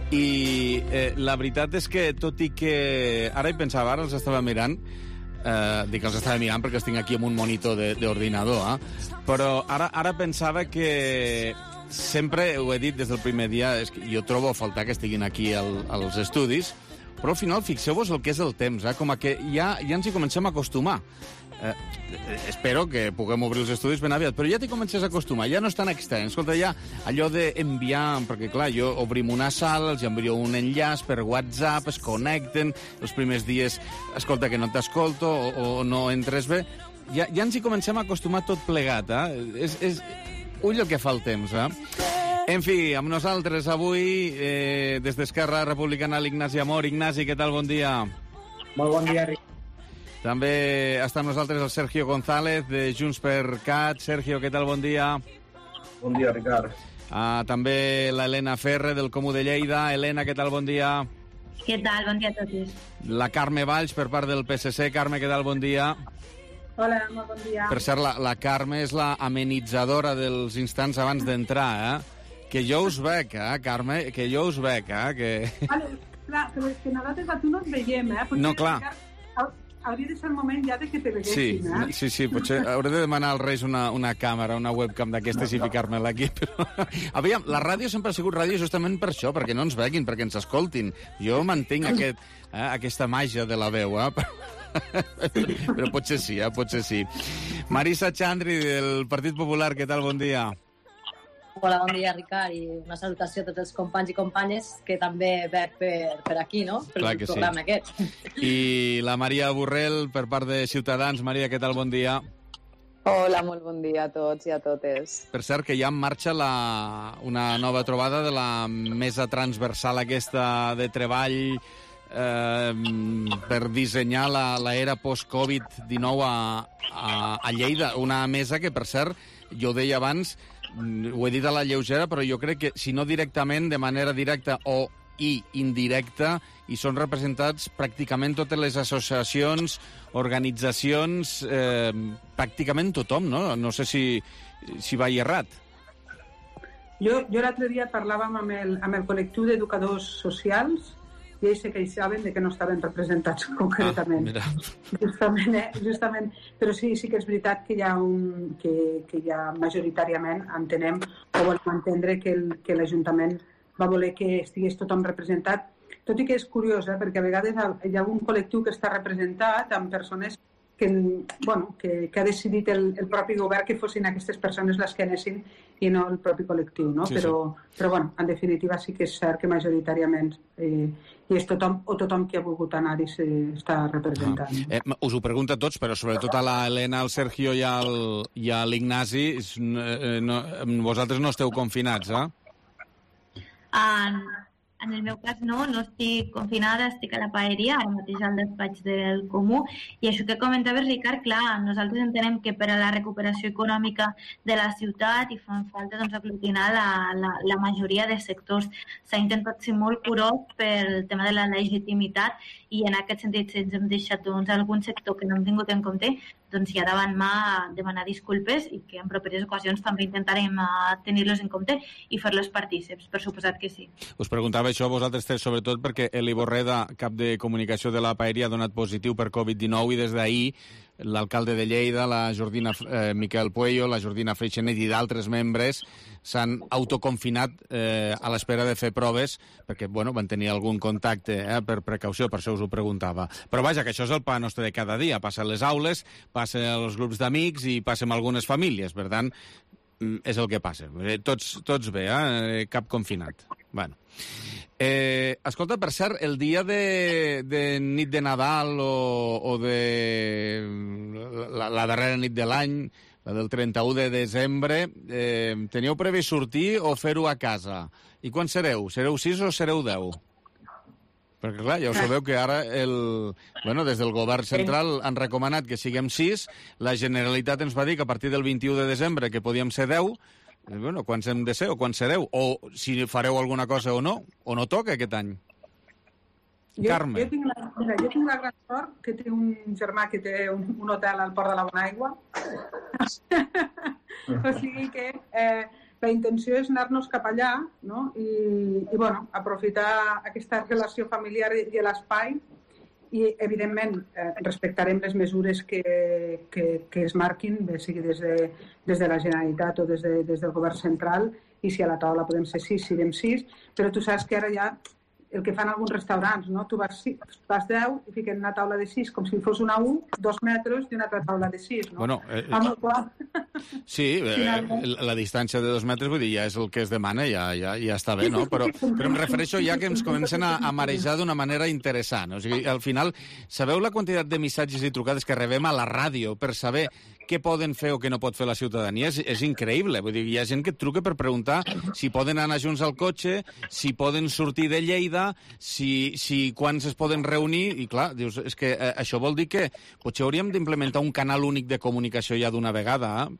i eh, la veritat és que, tot i que... Ara hi pensava, ara els estava mirant, eh, dic els estava mirant perquè els tinc aquí amb un monitor d'ordinador, eh? Però ara, ara pensava que sempre, ho he dit des del primer dia, és que jo trobo a faltar que estiguin aquí al, als estudis, però al final fixeu-vos el que és el temps, eh? Com a que ja, ja ens hi comencem a acostumar. Eh, espero que puguem obrir els estudis ben aviat, però ja t'hi comences a acostumar, ja no és tan estrany. Escolta, ja allò d'enviar, perquè clar, jo obrim una sala, els envio un enllaç per WhatsApp, es connecten, els primers dies, escolta, que no t'escolto o, o no entres bé, ja, ja ens hi comencem a acostumar tot plegat, eh? És, és... Ull el que fa el temps, eh? En fi, amb nosaltres avui, eh, des d'Esquerra Republicana, l'Ignasi Amor. Ignasi, què tal? Bon dia. Molt bon dia, Ric. També està amb nosaltres el Sergio González, de Junts per Cat. Sergio, què tal? Bon dia. Bon dia, Ricard. Ah, també l'Helena Ferre, del Comú de Lleida. Helena, què tal? Bon dia. Què tal? Bon dia a tots. La Carme Valls, per part del P S C. Carme, què tal? Bon dia. Hola, molt bon dia. Per cert, la, la Carme és la amenitzadora dels instants abans d'entrar, eh? Que jo us veig, eh, Carme? Que jo us veig, eh? Que... Vale, clar, però és que nosaltres a tu no ens veiem, eh? Potser no, clar. Hauria de ser el moment ja de que te veguessin, sí, eh? Sí, sí, potser hauré de demanar als Reis una, una càmera, una webcam d'aquestes i ficar-me-la aquí. Però... Aviam, la ràdio sempre ha sigut ràdio justament per això, perquè no ens veguin, perquè ens escoltin. Jo mantinc aquest, eh, aquesta màgia de la veu, eh? Però potser sí, eh? Potser sí. Marisa Chandri, del Partit Popular, què tal? Bon dia. Hola, bon dia, Ricard, i una salutació a tots els companys i companyes que també veig per, per aquí, no? Per Clar el que programa sí. aquest. I la Maria Borrell, per part de Ciutadans. Maria, què tal? Bon dia. Hola, molt bon dia a tots i a totes. Per cert, que ja en marxa la, una nova trobada de la mesa transversal aquesta de treball eh, per dissenyar la, la era post-Covid dinou a, a, a Lleida. Una mesa que, per cert, jo ho deia abans, ho he dit a la lleugera, però jo crec que, si no directament, de manera directa o i indirecta, hi són representats pràcticament totes les associacions, organitzacions, eh, pràcticament tothom, no? No sé si, si vaig errat. Jo, jo l'altre dia parlàvem amb el, amb el col·lectiu d'educadors socials i ells se queixaven de que no estaven representats concretament. Ah, justament, eh? Justament. Però sí, sí que és veritat que hi ha un, que, que hi ha majoritàriament, entenem, o volem entendre que el, que l'Ajuntament va voler que estigués tothom representat, tot i que és curiós, eh, perquè a vegades hi ha algun col·lectiu que està representat amb persones que, bueno, que, que ha decidit el, el propi govern que fossin aquestes persones les que anessin i no el propi col·lectiu, no? Sí, però, sí. però bueno, en definitiva sí que és cert que majoritàriament eh, i és tothom, o tothom que ha volgut anar-hi s'està representant. Ah. Eh, us ho pregunto a tots, però sobretot a la Helena, al Sergio i al, i a l'Ignasi, eh, no, vosaltres no esteu confinats, eh? En, en el meu cas no, no estic confinada, estic a la paeria, ara mateix al despatx del Comú, i això que comentava Ricard, clar, nosaltres entenem que per a la recuperació econòmica de la ciutat i fan falta doncs, aglutinar la, la, la majoria de sectors. S'ha intentat ser molt curós pel tema de la legitimitat i en aquest sentit, si ens hem deixat doncs, algun sector que no hem tingut en compte, doncs ja davant mà demanar disculpes i que en properes ocasions també intentarem tenir-los en compte i fer-los partícips, per suposat que sí. Us preguntava això a vosaltres tres, sobretot perquè Eli Borreda, cap de comunicació de la Paeria, ha donat positiu per covid dinou i des d'ahir l'alcalde de Lleida, la Jordina eh, Miquel Puello, la Jordina Freixenet i d'altres membres s'han autoconfinat eh, a l'espera de fer proves perquè, bueno, van tenir algun contacte eh, per precaució, per això us ho preguntava. Però vaja, que això és el pa nostre de cada dia. Passa a les aules, passa als grups d'amics i passa amb algunes famílies. Per tant, és el que passa. Tots, tots bé, eh? Cap confinat. Bueno. Eh, escolta, per cert, el dia de, de nit de Nadal o, o de la, la darrera nit de l'any, la del trenta-u de desembre, eh, teníeu previst sortir o fer-ho a casa? I quan sereu? Sereu sis o sereu deu? Perquè, clar, ja ho sabeu que ara, el, bueno, des del govern central han recomanat que siguem sis, la Generalitat ens va dir que a partir del vint-i-u de desembre que podíem ser deu, bueno, quants hem de ser o quan sereu? O si fareu alguna cosa o no, o no toca aquest any? Jo, Carme. Jo tinc, la, mira, jo tinc la gran sort que té un germà que té un, un hotel al Port de la Bonaigua. O sigui que eh, la intenció és anar-nos cap allà, no? I, i bueno, aprofitar aquesta relació familiar i, i l'espai i, evidentment, eh, respectarem les mesures que, que, que es marquin, bé sigui des de, des de la Generalitat o des, de, des del govern central, i si a la taula podem ser sis, serem sis, però tu saps que ara ja el que fan alguns restaurants, no? Tu vas, vas deu i fiquen una taula de sis com si fos una U, dos metres i una altra taula de sis, no? Bueno, eh, Amb el qual... Sí, eh, la distància de dos metres, vull dir, ja és el que es demana, ja, ja, ja està bé, no? Però, però em refereixo ja que ens comencen a, a marejar d'una manera interessant. O sigui, al final, sabeu la quantitat de missatges i trucades que rebem a la ràdio per saber què poden fer o què no pot fer la ciutadania? És, és increïble. Vull dir, hi ha gent que et truca per preguntar si poden anar junts al cotxe, si poden sortir de Lleida, si, si quants es poden reunir, i clar, dius, és que eh, això vol dir que potser hauríem d'implementar un canal únic de comunicació ja d'una vegada, eh?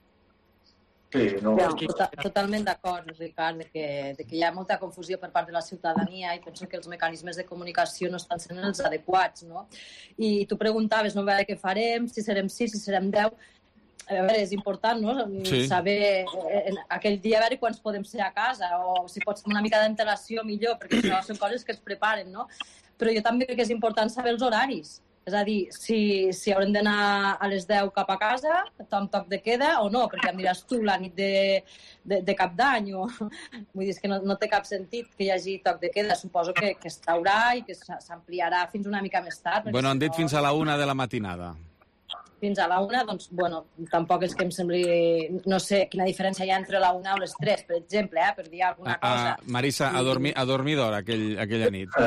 Sí, no... Ja, tota, totalment d'acord, Ricard, de que, de que hi ha molta confusió per part de la ciutadania i penso que els mecanismes de comunicació no estan sent els adequats, no? I tu preguntaves, no, a veure què farem, si serem sis, si serem deu. A veure, és important, no?, sí. Saber en aquell dia a veure quants podem ser a casa, o si pots una mica d'antelació millor, perquè això són coses que es preparen, no? Però jo també crec que és important saber els horaris. És a dir, si, si haurem d'anar a les deu cap a casa, amb toc de queda o no, perquè em diràs tu la nit de, de, de cap d'any, o... vull dir, que no, no té cap sentit que hi hagi toc de queda. Suposo que, que es traurà i que s'ampliarà fins una mica més tard. Bueno, han dit si no... fins a la una de la matinada. Fins a la una, doncs, bueno, tampoc és que em sembli... No sé quina diferència hi ha entre la una o les tres, per exemple, eh, per dir alguna cosa. Ah, Marisa, a dormir, a dormir d'hora aquell, aquella nit.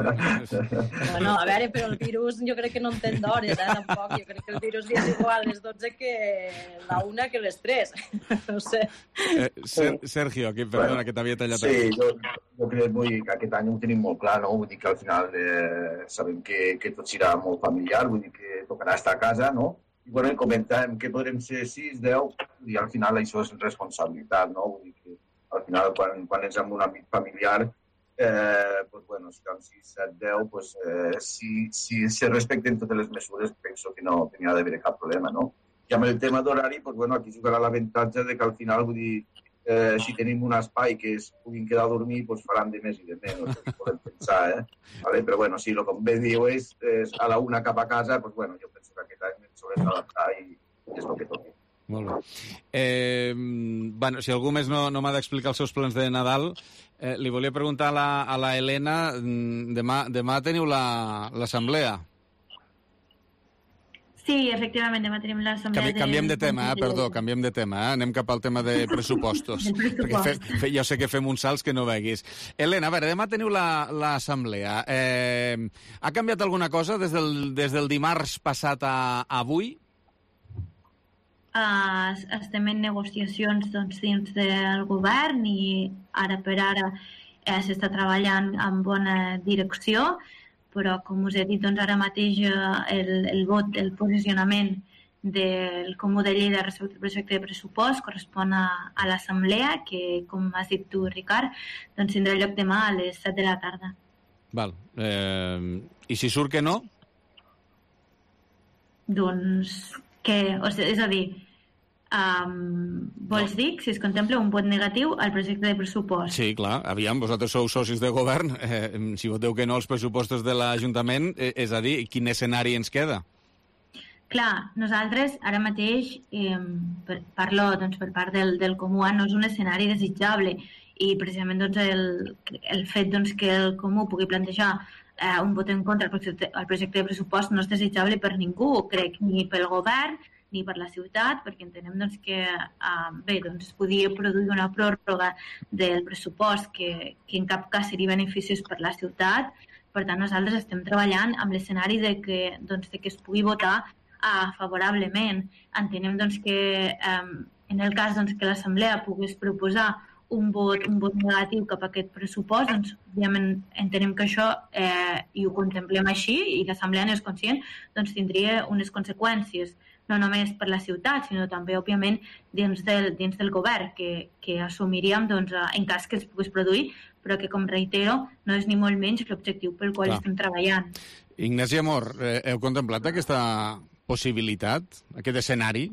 Bueno, a veure, però el virus jo crec que no entén d'hores, eh, tampoc. Jo crec que el virus li és igual les dotze que la una que les tres. No sé. Eh, Ser, Sergio, aquí, perdona, bueno, que t'havia tallat. Sí, jo, jo crec vull dir, que aquest any ho tenim molt clar, no? Vull dir que al final eh, sabem que, que tot serà molt familiar, vull dir que tocarà estar a casa, no? I bueno, comentàvem que podrem ser sis, deu, i al final això és responsabilitat, no? Vull dir que al final quan, quan ets amb un amic familiar, eh, pues bueno, si amb sis, set, deu, pues, eh, si, si se respecten totes les mesures, penso que no n'hi ha d'haver cap problema, no? I amb el tema d'horari, pues bueno, aquí jugarà l'avantatge de que al final, vull dir, eh, si tenim un espai que es puguin quedar a dormir, pues faran de més i de menys, no podem pensar, eh? Vale? Però bueno, si el que bé diu és, és a la una cap a casa, pues bueno, jo penso que aquest any ens haurem d'adaptar i és el que toqui. Molt bé. Eh, bueno, si algú més no, no m'ha d'explicar els seus plans de Nadal, Eh, li volia preguntar a la, a la Helena, demà, demà teniu l'assemblea. La, Sí, efectivament, demà tenim l'assemblea... Canvi, canviem de tema, eh? Perdó, canviem de tema, eh? Anem cap al tema de pressupostos. Perquè fe, fe, jo sé que fem uns salts que no veguis. Helena, a veure, demà teniu l'assemblea. La, eh, ha canviat alguna cosa des del, des del dimarts passat a, a avui? Uh, estem en negociacions doncs, dins del govern i ara per ara eh, s'està treballant en bona direcció, però, com us he dit, doncs, ara mateix el, el vot, el posicionament del Comú de Lleida respecte al projecte de pressupost correspon a, a l'assemblea, que, com has dit tu, Ricard, doncs, tindrà lloc demà a les set de la tarda. Val. Eh, I si surt que no? Doncs, que, o sigui, és a dir, Um, vols dir si es contempla un vot negatiu al projecte de pressupost? Sí, clar. Aviam, vosaltres sou socis de govern. Eh, si voteu que no als pressupostos de l'Ajuntament, eh, és a dir, quin escenari ens queda? Clar, nosaltres ara mateix eh, per, parlo doncs, per part del, del Comú, no és un escenari desitjable i precisament doncs, el, el fet doncs, que el Comú pugui plantejar eh, un vot en contra al projecte, al projecte de pressupost no és desitjable per ningú, crec, ni pel govern ni per la ciutat, perquè entenem doncs, que eh, bé, doncs, es podia produir una pròrroga del pressupost que, que en cap cas seria beneficiós per la ciutat. Per tant, nosaltres estem treballant amb l'escenari de que, doncs, de que es pugui votar eh, favorablement. Entenem doncs, que eh, en el cas doncs, que l'Assemblea pogués proposar un vot, un vot negatiu cap a aquest pressupost, doncs, òbviament, entenem que això, eh, i ho contemplem així, i l'Assemblea n'és conscient, doncs, tindria unes conseqüències no només per la ciutat, sinó també, òbviament, dins del, dins del govern, que, que assumiríem doncs, en cas que es pogués produir, però que, com reitero, no és ni molt menys l'objectiu pel qual Clar. estem treballant. Ignasi Amor, eh, heu contemplat aquesta possibilitat, aquest escenari?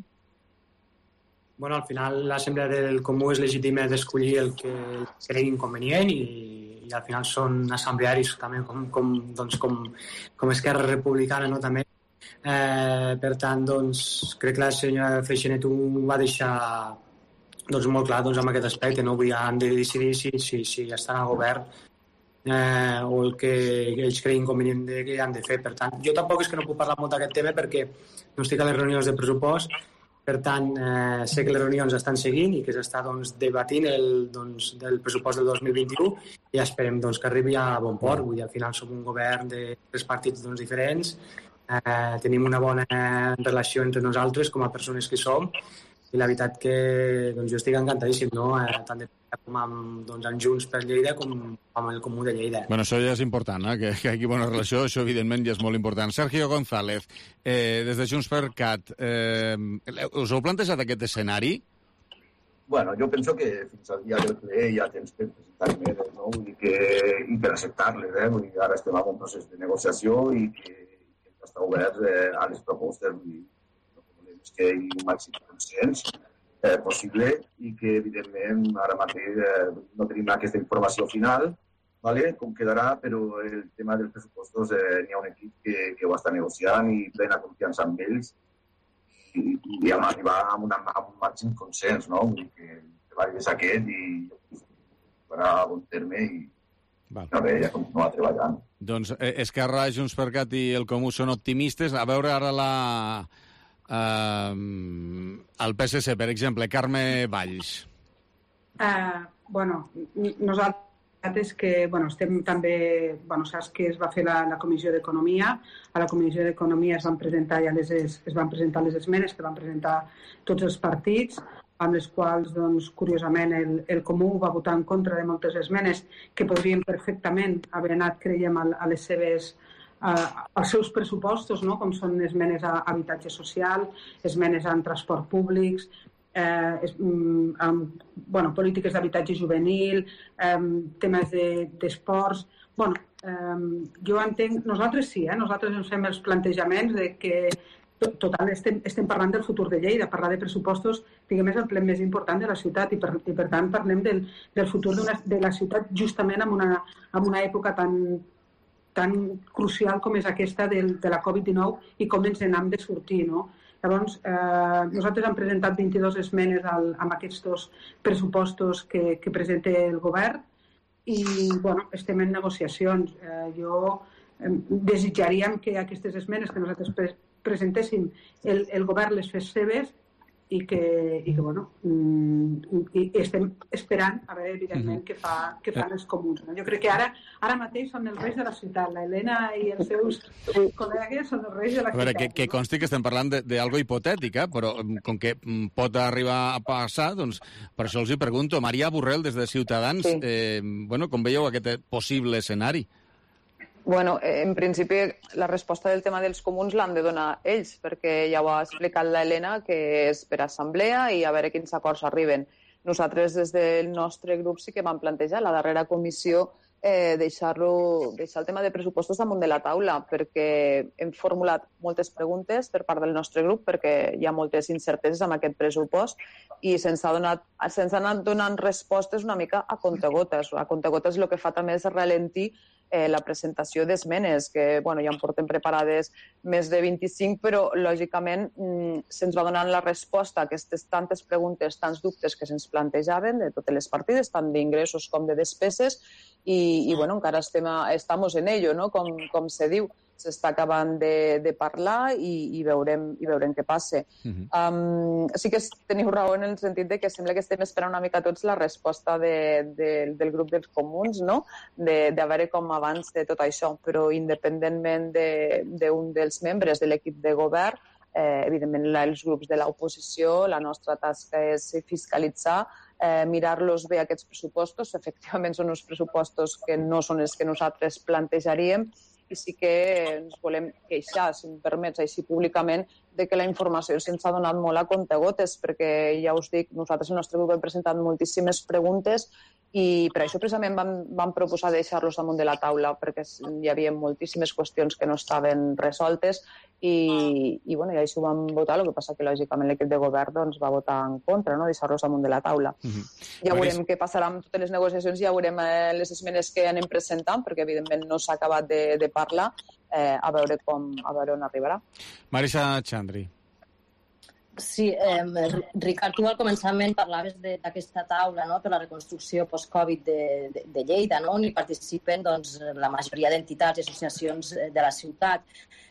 Bueno, al final l'Assemblea del Comú és legítima d'escollir el que cregui inconvenient i, i al final són assemblearis també com, com, doncs, com, com Esquerra Republicana, no, també. Eh, per tant, doncs, crec que la senyora Freixenet ho va deixar doncs, molt clar doncs, amb aquest aspecte, no? Vull dir, han de decidir si, si, si estan al govern eh, o el que ells creguin convenient de que han de fer. Per tant, jo tampoc és que no puc parlar molt d'aquest tema perquè no estic a les reunions de pressupost, per tant, eh, sé que les reunions estan seguint i que s'està doncs, debatint el, doncs, del pressupost del dos mil vint-i-u i esperem doncs, que arribi a bon port. Vull dir, al final som un govern de tres partits doncs, diferents. Eh, tenim una bona relació entre nosaltres com a persones que som i la veritat que doncs, jo estic encantadíssim, no? eh, tant de com amb, doncs, amb Junts per Lleida com amb el Comú de Lleida. Bueno, això ja és important, eh? que, que hi hagi bona relació, això evidentment ja és molt important. Sergio González, eh, des de Junts per Cat, eh, us heu plantejat aquest escenari? Bueno, jo penso que fins al dia del ple hi ha temps per presentar esmenes, no? Vull dir que, i per acceptar-les, eh? Vull dir, ara estem en un procés de negociació i que està obert eh, a les propostes. Vull dir, el que volem és que hi hagi un màxim consens eh, possible i que, evidentment, ara mateix eh, no tenim aquesta informació final, ¿vale? Com quedarà, però el tema dels pressupostos eh, n'hi ha un equip que, que ho està negociant i plena confiança amb ells i, i hem arribat a, una, a un màxim consens, no? Vull dir que el treball és aquest i farà a bon terme i Val. A veure, ja continua treballant. Doncs eh, Esquerra, Junts per Cat i el Comú són optimistes. A veure ara la... Eh, el P S C, per exemple, Carme Valls. Uh, bueno, nosaltres que bueno, estem també... Bueno, saps que es va fer la, la Comissió d'Economia. A la Comissió d'Economia es van presentar ja les, es van presentar les esmenes que van presentar tots els partits, amb les quals, doncs, curiosament, el, el Comú va votar en contra de moltes esmenes que podrien perfectament haver anat, creiem, a, a les seves, a, als seus pressupostos, no? Com són esmenes a habitatge social, esmenes en transport públics, eh, es, amb, bueno, polítiques d'habitatge juvenil, eh, temes d'esports... De, bueno, eh, jo entenc... Nosaltres sí, eh? Nosaltres ens fem els plantejaments de que total, estem, estem parlant del futur de Lleida, parlar de pressupostos, diguem, és el ple més important de la ciutat i per, i per tant parlem del, del futur de la ciutat justament en una, en una època tan, tan crucial com és aquesta del, de la covid dinou i com ens n'hem de sortir, no? Llavors, eh, nosaltres hem presentat vint-i-dues esmenes al, amb aquests dos pressupostos que, que presenta el govern. i bueno, estem en negociacions. Eh, jo eh, desitjaríem que aquestes esmenes que nosaltres pre presentéssim el, el govern les fes seves i que, i que bueno, i estem esperant a veure, evidentment, què fa, què fan els comuns. No? Jo crec que ara ara mateix són els reis de la ciutat. L'Helena i els seus col·legues són els reis de la ciutat. A veure, que, que consti que estem parlant d'algo hipotètic, eh? Però com que pot arribar a passar, doncs per això els hi pregunto. Maria Borrell, des de Ciutadans, sí. eh, bueno, com veieu aquest possible escenari? Bueno, en principi la resposta del tema dels comuns l'han de donar ells, perquè ja ho ha explicat l'Helena, que és per assemblea i a veure quins acords arriben. Nosaltres des del nostre grup sí que vam plantejar la darrera comissió eh, deixar-lo, deixar el tema de pressupostos damunt de la taula, perquè hem formulat moltes preguntes per part del nostre grup, perquè hi ha moltes incerteses amb aquest pressupost i se'ns ha donat, se'ns han anat donant respostes una mica a contagotes. A contagotes el que fa també és ralentir Eh, la presentació d'esmenes, que bueno, ja en portem preparades més de vint-i-cinc, però lògicament mm, se'ns va donant la resposta a aquestes tantes preguntes, tants dubtes que se'ns plantejaven de totes les partides, tant d'ingressos com de despeses, i, i bueno, encara estem a, estamos en ello, no? com, com se diu. S'està acabant de, de parlar i, i, veurem, i veurem què passa. Uh-huh. um, sí que teniu raó en el sentit de que sembla que estem esperant una mica tots la resposta de, de, del grup dels comuns, no? de, de veure com avança tot això, però independentment d'un de, de dels membres de l'equip de govern, eh, evidentment els grups de l'oposició, la nostra tasca és fiscalitzar, eh, mirar-los bé aquests pressupostos. Efectivament són uns pressupostos que no són els que nosaltres plantejaríem, i sí que ens volem queixar, si em permets, així públicament, de que la informació se'ns ha donat molt a contagotes, perquè ja us dic, nosaltres el nostre grup hem presentat moltíssimes preguntes i per això precisament vam, vam proposar deixar-los damunt de la taula, perquè hi havia moltíssimes qüestions que no estaven resoltes i, i, bueno, i així ho vam votar, el que passa que lògicament l'equip de govern doncs, va votar en contra, no? Deixar-los damunt de la taula. Uh-huh. Ja veurem Maris... què passarà amb totes les negociacions, ja veurem eh, les esmenes que anem presentant, perquè evidentment no s'ha acabat de, de parlar, eh, a veure com, a veure on arribarà. Marisa Xandri. Sí, eh, Ricard, tu al començament parlaves d'aquesta taula, no?, per la reconstrucció post-Covid de, de, de Lleida, no?, on hi participen doncs, la majoria d'entitats i associacions de la ciutat.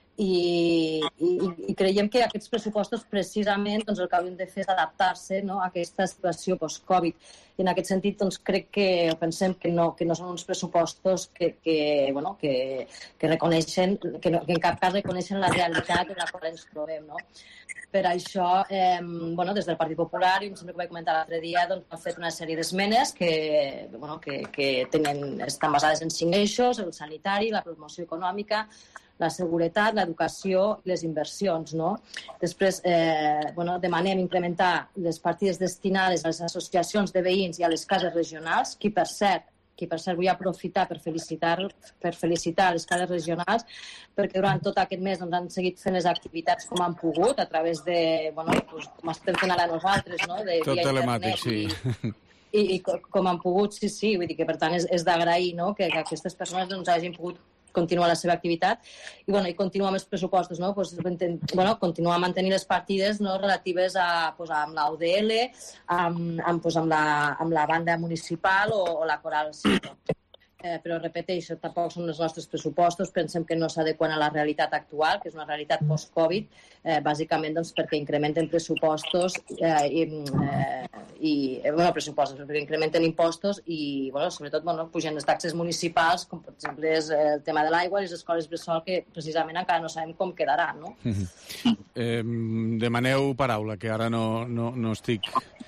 I, i, i creiem que aquests pressupostos precisament doncs, el que haurien de fer és adaptar-se, no?, a aquesta situació post-Covid. I en aquest sentit doncs, crec que pensem que no, que no són uns pressupostos que, que, bueno, que, que reconeixen, que, no, que en cap cas reconeixen la realitat en la qual ens trobem, no? Per això, eh, bueno, des del Partit Popular, i em sembla que ho vaig comentar l'altre dia, doncs, hem fet una sèrie d'esmenes que, bueno, que, que tenen, estan basades en cinc eixos: el sanitari, la promoció econòmica, la seguretat, l'educació i les inversions, no? Després, eh, bueno, demanem incrementar les partides destinades a les associacions de veïns i a les cases regionals, qui, per cert, qui per cert vull aprofitar per felicitar, per felicitar les cases regionals, perquè durant tot aquest mes doncs, han seguit fent les activitats com han pogut, a través de, bueno, doncs, com estem fent ara nosaltres, no? De, tot telemàtic, sí. I, i, i com han pogut, sí, sí, vull dir que per tant és, és d'agrair, no?, que, que aquestes persones doncs, hagin pogut continuar la seva activitat i, bueno, i continuar amb els pressupostos, no? Pues, bueno, continuar a mantenir les partides, no?, relatives a, pues, amb la U D L, amb, amb, pues, amb, la, amb la banda municipal o, o la coral. Sí. Eh, però repeteixo, tampoc són els nostres pressupostos, pensem que no s'adequen a la realitat actual, que és una realitat post-Covid, eh, bàsicament doncs, perquè incrementen pressupostos eh, i, eh, i bueno, pressupostos, perquè incrementen impostos i, bueno, sobretot, bueno, pugen les taxes municipals, com per exemple és el tema de l'aigua i les escoles bressol, que precisament encara no sabem com quedarà, no? Mm-hmm. eh, demaneu paraula, que ara no, no, no estic...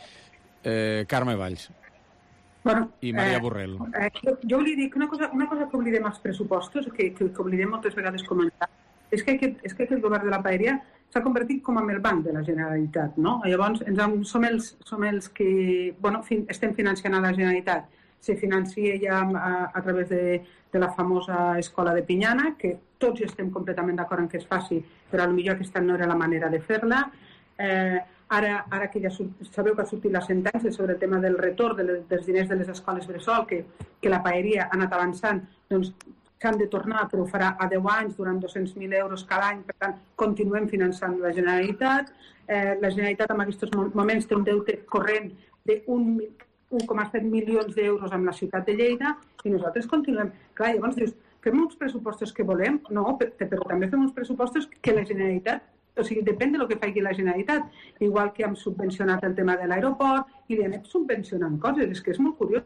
Eh, Carme Valls. Bueno, i Maria Borrell. Eh, eh, jo, jo li dic una cosa, una cosa que oblidem als pressupostos, que, que, que oblidem moltes vegades comentar, és que aquest, és que aquest govern de la paeria s'ha convertit com en el banc de la Generalitat, no? Llavors, ens hem, som, els, som els que bueno, fin, estem financiant a la Generalitat. Se financia ja a, a través de, de la famosa escola de Pinyana, que tots hi estem completament d'acord en que es faci, però potser aquesta no era la manera de fer-la. Eh, Ara, ara que ja sabeu que ha sortit la sentència sobre el tema del retorn de les, dels diners de les escoles bressol, que, que la paeria ha anat avançant, doncs s'han de tornar, però ho farà a deu anys, durant dos-cents mil euros cada any, per tant, continuem finançant la Generalitat. Eh, la Generalitat en aquests moments té un deute corrent d'un un coma set milions d'euros amb la ciutat de Lleida i nosaltres continuem. Clar, llavors dius, fem uns pressupostos que volem? No, però també fem uns pressupostos que la Generalitat, o sigui, depèn del que faci la Generalitat. Igual que hem subvencionat el tema de l'aeroport i li anem subvencionant coses. És que és molt curiós.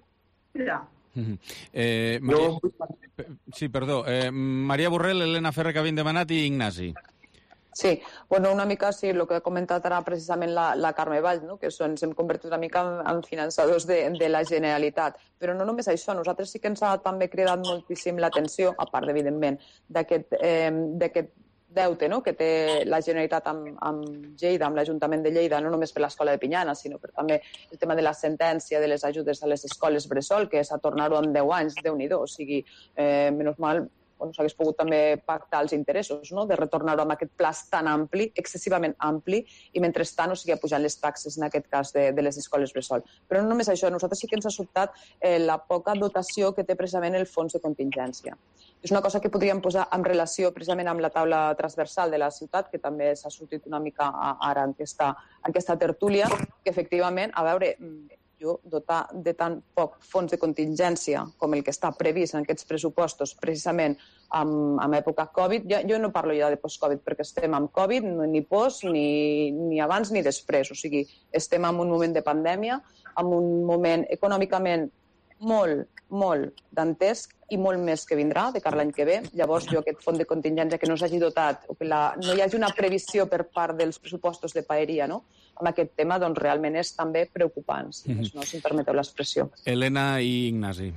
Eh, Maria... Sí, perdó. Eh, Maria Borrell, Elena Ferrer, que havien demanat, i Ignasi. Sí, bueno, una mica sí, el que ha comentat ara precisament la, la Carme Valls, no? Que ens hem convertit una mica en, en finançadors de, de la Generalitat. Però no només això, nosaltres sí que ens ha també cridat moltíssim l'atenció, a part, evidentment, d'aquest eh, deute, no? Que té la Generalitat amb, amb Lleida, amb l'Ajuntament de Lleida, no només per l'Escola de Pinyana, sinó per també el tema de la sentència de les ajudes a les escoles bressol, que s'ha tornat-ho en deu anys, Déu-n'hi-do, o sigui, eh, menys mal, bueno, s'hagués pogut també pactar els interessos, no? De retornar-ho amb aquest pla tan ampli, excessivament ampli, i mentrestant no sigui pujant les taxes, en aquest cas, de, de les escoles bressol. Però no només això, a nosaltres sí que ens ha sobtat eh, la poca dotació que té precisament el fons de contingència. És una cosa que podríem posar en relació precisament amb la taula transversal de la ciutat, que també s'ha sortit una mica ara en aquesta, en aquesta tertúlia, que efectivament, a veure, jo dotar de tan poc fons de contingència com el que està previst en aquests pressupostos precisament en, en època Covid, jo, jo no parlo ja de post-Covid perquè estem amb Covid, ni post, ni, ni abans ni després, o sigui, estem en un moment de pandèmia, en un moment econòmicament molt, molt dantesc i molt més que vindrà de cara l'any que ve. Llavors, jo aquest fons de contingència que no s'hagi dotat o que la, no hi hagi una previsió per part dels pressupostos de paeria, no?, amb aquest tema, doncs realment és també preocupant, si, mm-hmm. no, si em permeteu l'expressió. Elena i Ignasi.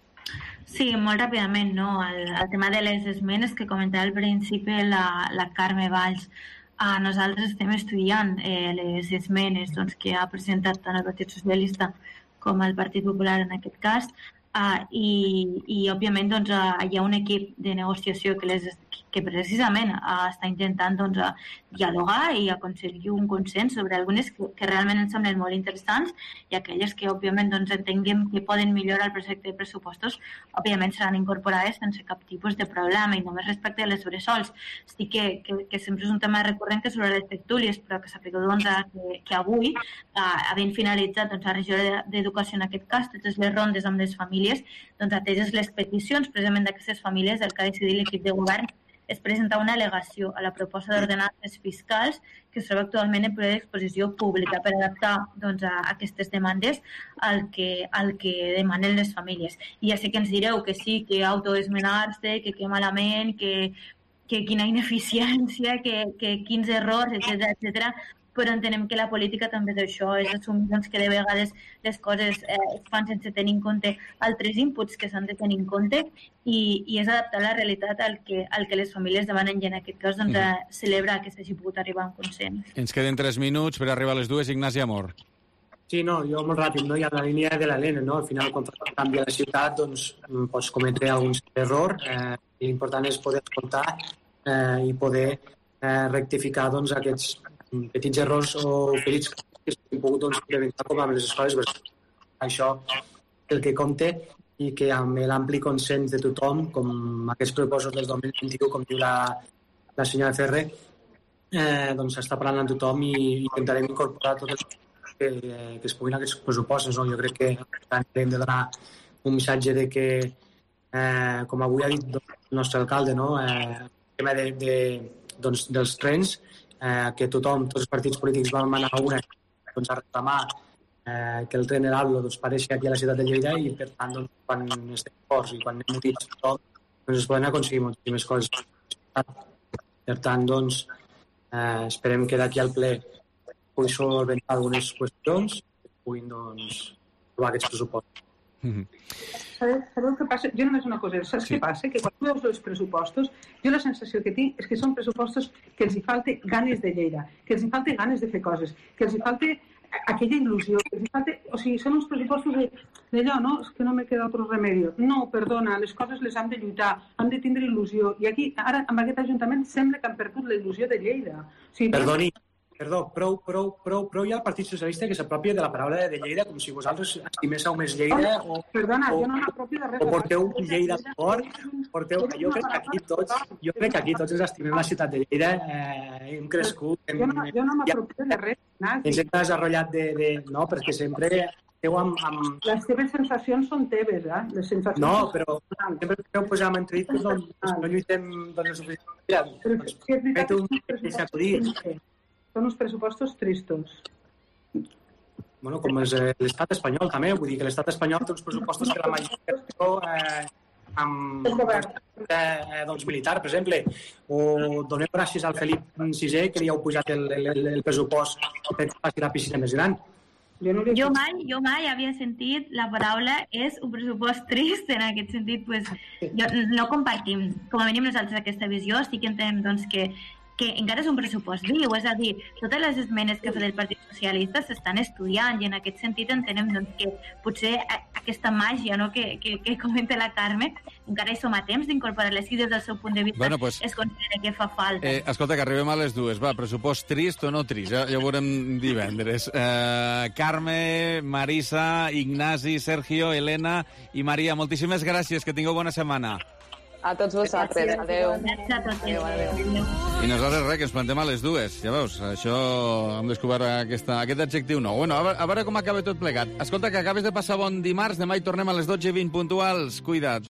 Sí, molt ràpidament, no? El, el tema de les esmenes que comentava al principi la, la Carme Valls. Uh, nosaltres estem estudiant eh, les esmenes doncs, que ha presentat tant el Partit Socialista com el Partit Popular en aquest cas, uh, i, i òbviament doncs, uh, hi ha un equip de negociació que, les, que precisament uh, està intentant doncs, uh, dialogar i aconseguir un consens sobre algunes que, que realment ens semblen molt interessants i aquelles que òbviament doncs, entenguem que poden millorar el projecte de pressupostos, òbviament seran incorporades sense cap tipus de problema, i només respecte a les bressols. Sí que, que, que sempre és un tema recurrent que sobre les tertúlies, però que sapigueu doncs, que, que avui, uh, havent finalitzat doncs, la regió d'Educació en aquest cas, totes les rondes amb les famílies, doncs, ateses les peticions precisament d'aquestes famílies, el que ha decidit l'equip de govern és presentar una al·legació a la proposta d'ordenances fiscals que es troba actualment en període d'exposició pública per adaptar doncs, a aquestes demandes al que, al que demanen les famílies. I ja sé que ens direu que sí, que autoesmenar-se, que que malament, que, que quina ineficiència, que, que quins errors, etcètera, etcètera, però entenem que la política també és això, és assumir doncs, que de vegades les coses eh, es fan sense tenir en compte altres inputs que s'han de tenir en compte i, i és adaptar la realitat al que, al que les famílies demanen i en aquest cas doncs, mm. celebrar que s'hagi pogut arribar a un consens. Ens queden tres minuts per arribar a les dues. Ignasi Amor. Sí, no, jo molt ràpid, no? Hi ha la línia de l'Helena, no? Al final, quan canvia la ciutat, doncs pots cometre algun error eh, i l'important és poder escoltar eh, i poder eh, rectificar doncs, aquests petits errors o ferits que s'han pogut doncs, implementar com amb les escoles bressol. Això el que compte i que amb l'ampli consens de tothom, com aquests pressupostos del dos mil vint-i-u, com diu la, la senyora Ferrer, eh, doncs s'està parlant amb tothom i intentarem incorporar tot el que, que es puguin aquests pressupostos. No? Jo crec que hem de donar un missatge de que, eh, com avui ha dit el nostre alcalde, no? eh, el tema de, de, doncs, dels trens, Eh, que tothom, tots els partits polítics vam anar a una doncs, a reclamar eh, que el tren Heraldo doncs, pareixi aquí a la ciutat de Lleida i per tant doncs, quan estem forts i quan anem units tothom doncs, es poden aconseguir moltíssimes coses. Per tant, doncs, eh, esperem que d'aquí al ple pugui solventar algunes qüestions que puguin doncs, trobar aquests pressupostos. Mm-hmm. Sabeu, sabeu què passa? Jo només una cosa, saps sí. què passa? Que quan veus els pressupostos, jo la sensació que tinc és que són pressupostos que els hi falta ganes de Lleida, que els hi falta ganes de fer coses, que els hi falta aquella il·lusió, que els hi falta... O sigui, són uns pressupostos d'allò, no? És que no me queda otro remedi. No, perdona, les coses les hem de lluitar, hem de tindre il·lusió. I aquí, ara, amb aquest Ajuntament, sembla que han perdut la il·lusió de Lleida. O sigui, Perdoni, Perdó, prou, prou, prou, prou ja el Partit Socialista que s'apropia de la paraula de Lleida com si vosaltres estiméssiu més Lleida o, Perdona, o, jo no m'apropio de res. o porteu un Lleida fort, porteu, jo crec que aquí tots, jo crec que aquí tots ens estimem la ciutat de Lleida, eh, hem crescut, hem, jo no, jo no m'apropio de res. Ens hem desenvolupat de, de... No, perquè sempre creu amb... amb... Les teves sensacions són teves, eh? Les sensacions No, són... però sempre creu posar en entrevist que no, no lluitem doncs, el suficient. Mira, Però és que és veritat fet un que són uns sacudit. pressupostos tristos. Són uns pressupostos tristos. Bueno, com és eh, l'estat espanyol també, vull dir que l'estat espanyol té uns pressupostos que la majoria eh, amb eh, doncs, militar, per exemple, o donem gràcies al Felip sisè que li heu pujat el, el, el pressupost perquè faci la piscina més gran. Jo mai, jo mai havia sentit la paraula és un pressupost trist, en aquest sentit, pues, jo, no compartim, com a mínim nosaltres aquesta visió, sí que entenem doncs, que, que encara és un pressupost viu, és a dir, totes les esmenes que fa del Partit Socialista s'estan estudiant i en aquest sentit entenem doncs, que potser aquesta màgia, no?, que, que, que comenta la Carme, encara hi som a temps d'incorporar-les i des del seu punt de vista bueno, pues, es considera que fa falta. Eh, escolta, que arribem a les dues. Va, pressupost trist o no trist? Ja, ja ho veurem divendres. Eh, Carme, Marisa, Ignasi, Sergio, Helena i Maria, moltíssimes gràcies. Que tingueu bona setmana. A tots vosaltres. Adéu. Adéu, adéu. I nosaltres res, que ens plantem a les dues. Ja veus, això hem descobert aquesta, aquest adjectiu nou. Bueno, a veure, a veure com acaba tot plegat. Escolta, que acabes de passar bon dimarts. Demà hi tornem a les dotze i vint puntuals. Cuida't.